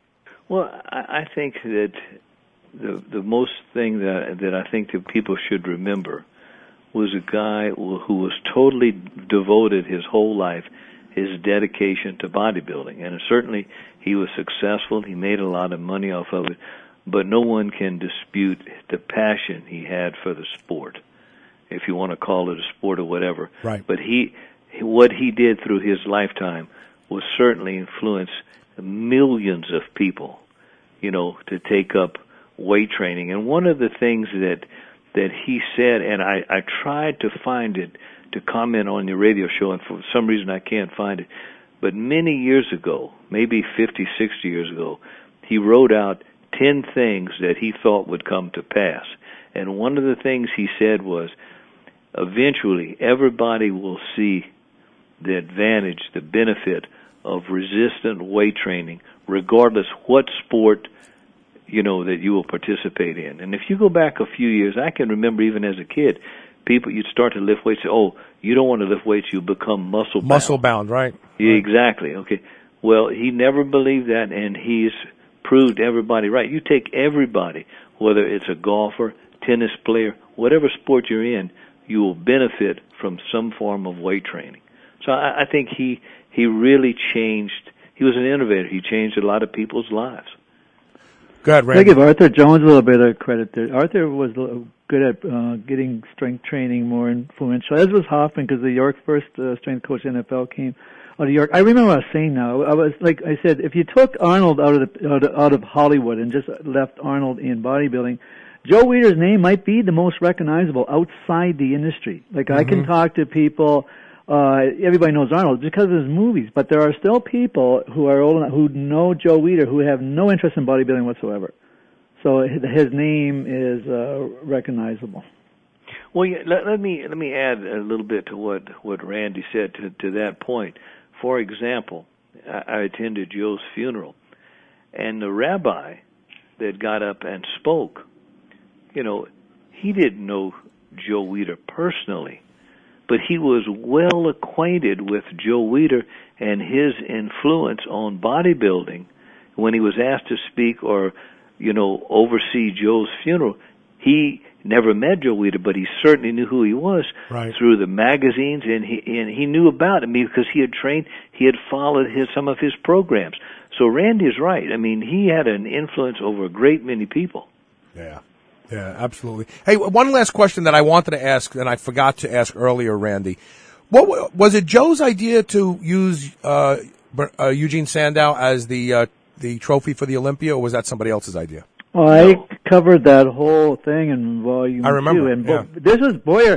Well, I, I think that the the most thing that that I think that people should remember was a guy who was totally devoted his whole life, his dedication to bodybuilding, and certainly he was successful. He made a lot of money off of it, but no one can dispute the passion he had for the sport, if you want to call it a sport or whatever. Right. But he, what he did through his lifetime was certainly influence millions of people, you know, to take up weight training. And one of the things that that he said, and I, I tried to find it to comment on your radio show, and for some reason I can't find it, but many years ago, maybe fifty, sixty years ago, he wrote out ten things that he thought would come to pass. And one of the things he said was, eventually everybody will see the advantage, the benefit of resistant weight training, regardless what sport, you know, that you will participate in. And if you go back a few years, I can remember even as a kid, people, you'd start to lift weights, say, oh, you don't want to lift weights, you become muscle bound. Muscle bound, right. Yeah, exactly. Okay. Well, he never believed that, and he's proved everybody right. You take everybody, whether it's a golfer, tennis player, whatever sport you're in, you will benefit from some form of weight training. So I, I think he he really changed. He was an innovator. He changed a lot of people's lives. Go ahead, Randy. I give Arthur Jones a little bit of credit there. Arthur was good at uh, getting strength training more influential, as was Hoffman, because the York first uh, strength coach in the N F L came out of York. I remember what I was saying now. I was like I said, if you took Arnold out of the, out of, out of Hollywood and just left Arnold in bodybuilding, Joe Weider's name might be the most recognizable outside the industry. Like mm-hmm. I can talk to people. Uh, everybody knows Arnold because of his movies, but there are still people who are old enough who know Joe Weider who have no interest in bodybuilding whatsoever. So his name is uh, recognizable. Well, yeah, let, let me let me add a little bit to what what Randy said to to that point. For example, I, I attended Joe's funeral, and the rabbi that got up and spoke, you know, he didn't know Joe Weider personally, but he was well acquainted with Joe Weider and his influence on bodybuilding. When he was asked to speak or, you know, oversee Joe's funeral, he never met Joe Weider, but he certainly knew who he was right. through the magazines, and he and he knew about him because he had trained, he had followed his some of his programs. So Randy is right. I mean, he had an influence over a great many people. Yeah. Yeah, absolutely. Hey, one last question that I wanted to ask, and I forgot to ask earlier, Randy. What was it Joe's idea to use uh, uh, Eugene Sandow as the uh, the trophy for the Olympia, or was that somebody else's idea? Well, I no. covered that whole thing in volume I remember, two, and yeah. this is Boyer.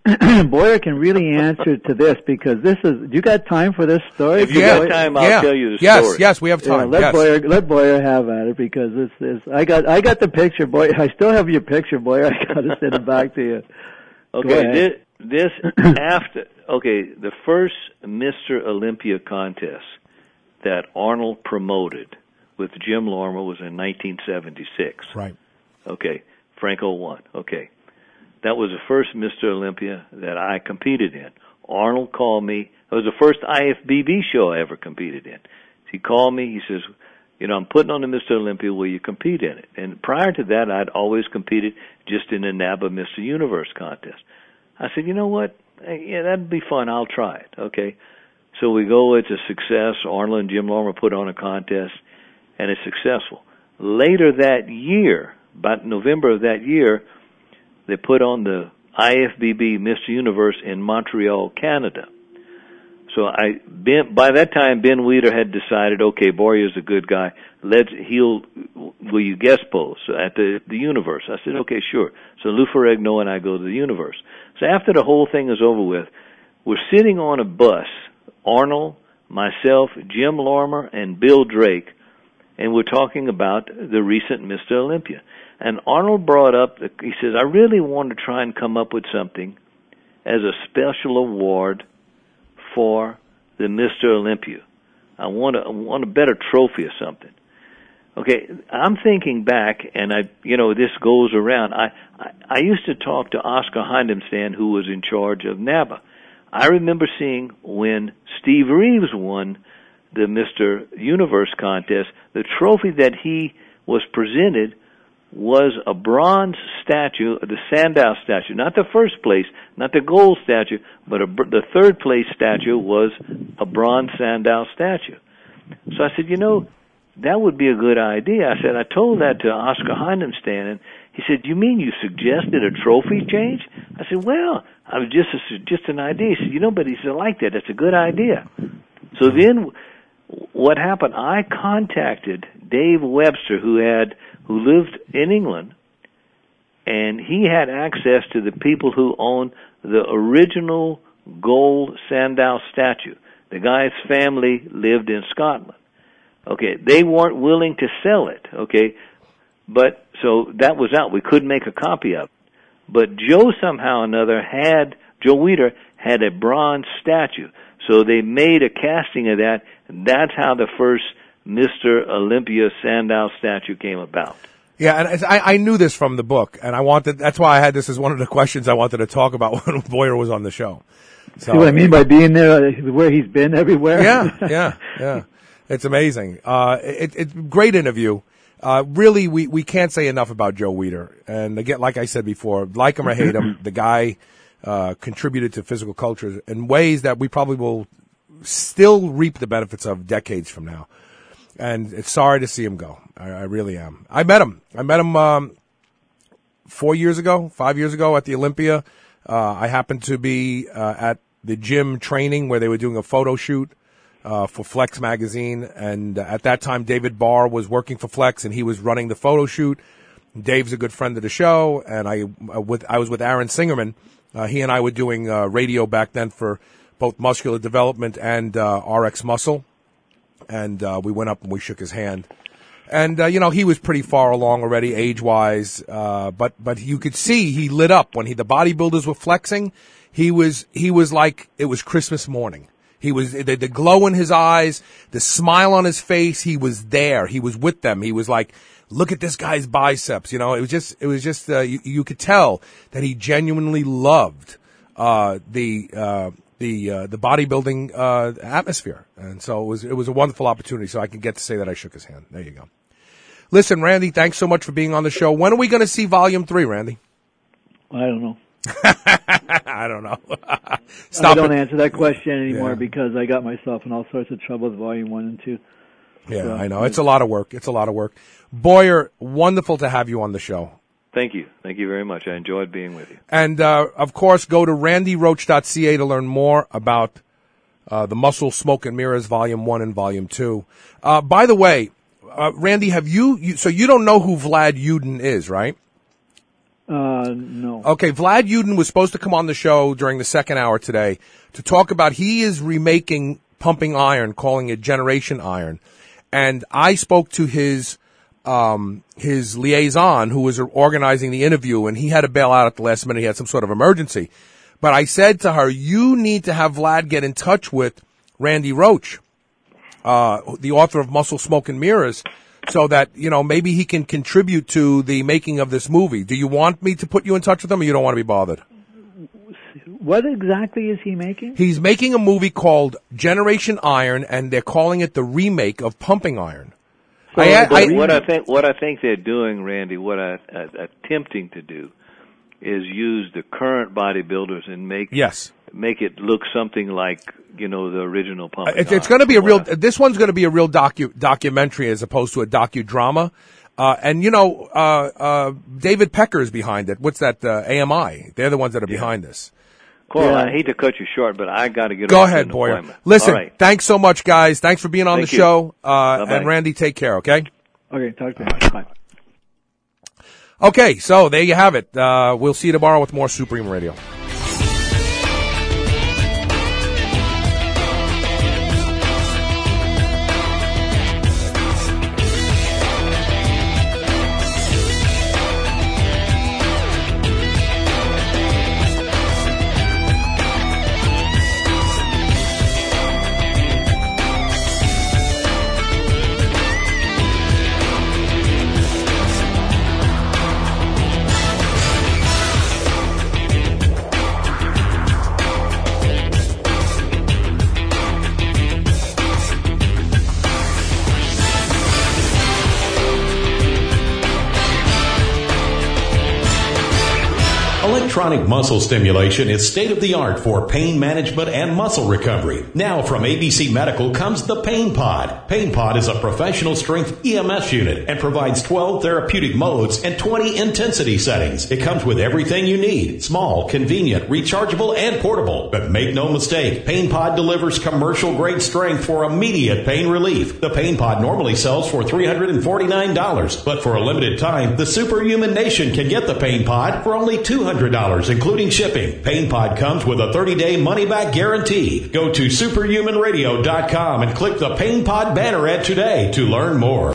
Boyer can really answer to this because this is. You got time for this story? If you yeah. got time, I'll yeah. tell you the yes, story. Yes, yes, we have time. Yeah, let yes. Boyer let Boyer have at it because this is. I got I got the picture, Boyer. I still have your picture, Boyer. I got to send it back to you. Okay, this, this after okay the first Mister Olympia contest that Arnold promoted with Jim Lorimer was in nineteen seventy-six. Right. Okay, Franco won. Okay. That was the first Mister Olympia that I competed in. Arnold called me. It was the first I F B B show I ever competed in. He called me. He says, you know, I'm putting on the Mister Olympia. Will you compete in it? And prior to that, I'd always competed just in the NABA Mister Universe contest. I said, you know what? Yeah, that'd be fun. I'll try it. Okay. So we go. It's a success. Arnold and Jim Lorimer put on a contest, and it's successful. Later that year, about November of that year, they put on the I F B B Mister Universe in Montreal, Canada. So I, Ben, by that time, Ben Weider had decided, okay, Boyer's a good guy. Let's, he'll, will you guest post at the, the Universe? I said, okay, sure. So Lou Ferrigno and I go to the Universe. So after the whole thing is over with, we're sitting on a bus, Arnold, myself, Jim Lorimer, and Bill Drake, and we're talking about the recent Mister Olympia. And Arnold brought up, he says, I really want to try and come up with something as a special award for the Mister Olympia. I want a, I want a better trophy or something. Okay, I'm thinking back, and I, you know, this goes around. I, I, I used to talk to Oscar Heindemstan, who was in charge of NABA. I remember seeing when Steve Reeves won the Mister Universe contest, the trophy that he was presented was a bronze statue, the Sandow statue, not the first place, not the gold statue, but a, the third place statue was a bronze Sandow statue. So I said, you know, that would be a good idea. I said, I told that to Oscar Heindemstan, and he said, you mean you suggested a trophy change? I said, well, I was just a, just an idea. He said, you know, but he said, I like that. That's a good idea. So then what happened, I contacted Dave Webster, who had who lived in England, and he had access to the people who owned the original gold Sandow statue. The guy's family lived in Scotland. Okay, they weren't willing to sell it, okay, but so that was out. We couldn't make a copy of it. But Joe somehow or another had, Joe Weider had a bronze statue. So they made a casting of that, and that's how the first Mister Olympia Sandow statue came about. Yeah, and I, I knew this from the book, and I wanted, that's why I had this as one of the questions I wanted to talk about when Boyer was on the show. So, see what I mean by being there, where he's been everywhere? Yeah, yeah, yeah. It's amazing. Uh, it, it's a great interview. Uh, really, we, we can't say enough about Joe Weider. And again, like I said before, like him or hate him, the guy uh, contributed to physical culture in ways that we probably will still reap the benefits of decades from now. And it's sorry to see him go. I, I really am. I met him. I met him um, four years ago, five years ago at the Olympia. Uh, I happened to be uh, at the gym training where they were doing a photo shoot uh, for Flex magazine. And uh, at that time, David Barr was working for Flex, and he was running the photo shoot. Dave's a good friend of the show, and I uh, with I was with Aaron Singerman. Uh, he and I were doing uh, radio back then for both Muscular Development and uh, R X Muscle. And uh, we went up and we shook his hand. And, uh, you know, he was pretty far along already age-wise, uh, but but you could see he lit up when he the bodybuilders were flexing. He was he was like it was Christmas morning. He was the, the glow in his eyes, the smile on his face. He was there. He was with them. He was like, look at this guy's biceps. You know, it was just it was just uh, you, you could tell that he genuinely loved uh, the. Uh, the uh, the bodybuilding uh, atmosphere, and so it was it was a wonderful opportunity. So I can get to say that I shook his hand. There you go. Listen, Randy, thanks so much for being on the show. When are we going to see Volume Three, Randy? I don't know. I don't know. Stop I don't it. answer that question anymore Yeah. because I got myself in all sorts of trouble with Volume One and Two. Yeah, so, I know. It's a lot of work. It's a lot of work. Boyer, wonderful to have you on the show. Thank you. Thank you very much. I enjoyed being with you. And, uh, of course, go to randy roach dot c a to learn more about uh, the Muscle, Smoke, and Mirrors Volume one and Volume two. Uh, by the way, uh, Randy, have you, you, so you don't know who Vlad Yudin is, right? Uh, no. Okay, Vlad Yudin was supposed to come on the show during the second hour today to talk about, he is remaking Pumping Iron, calling it Generation Iron. And I spoke to his Um, his liaison who was organizing the interview, and he had to bail out at the last minute. He had some sort of emergency. But I said to her, you need to have Vlad get in touch with Randy Roach, uh, the author of Muscle, Smoke, and Mirrors, so that, you know, maybe he can contribute to the making of this movie. Do you want me to put you in touch with him, or you don't want to be bothered? What exactly is he making? He's making a movie called Generation Iron, and they're calling it the remake of Pumping Iron. So I, I, what I think, what I think they're doing, Randy, what I, uh, attempting to do, is use the current bodybuilders and make yes. make it look something like, you know, the original Pumping It's, it's going to be a real. This one's going to be a real docu documentary as opposed to a docudrama. Uh, and you know, uh, uh, David Pecker is behind it. What's that? Uh, A M I. They're the ones that are yeah. behind this. Cool. Yeah. I hate to cut you short, but I got to get. Go ahead, Boyer. Listen, right. Thanks so much, guys. Thanks for being on Thank the you. show. Uh, Bye-bye. and Randy, take care. Okay. Okay. Talk to you. Bye. Okay, so there you have it. Uh, we'll see you tomorrow with more Supreme Radio. electronic muscle stimulation is state-of-the-art for pain management and muscle recovery. Now from A B C Medical comes the Pain Pod. Pain Pod is a professional strength E M S unit and provides twelve therapeutic modes and twenty intensity settings. It comes with everything you need. Small, convenient, rechargeable, and portable. But make no mistake, Pain Pod delivers commercial-grade strength for immediate pain relief. The Pain Pod normally sells for three hundred forty-nine dollars, but for a limited time, the Superhuman Nation can get the Pain Pod for only two hundred dollars, including shipping. Pain Pod comes with a thirty-day money-back guarantee. Go to superhuman radio dot com and click the Pain Pod banner ad today to learn more.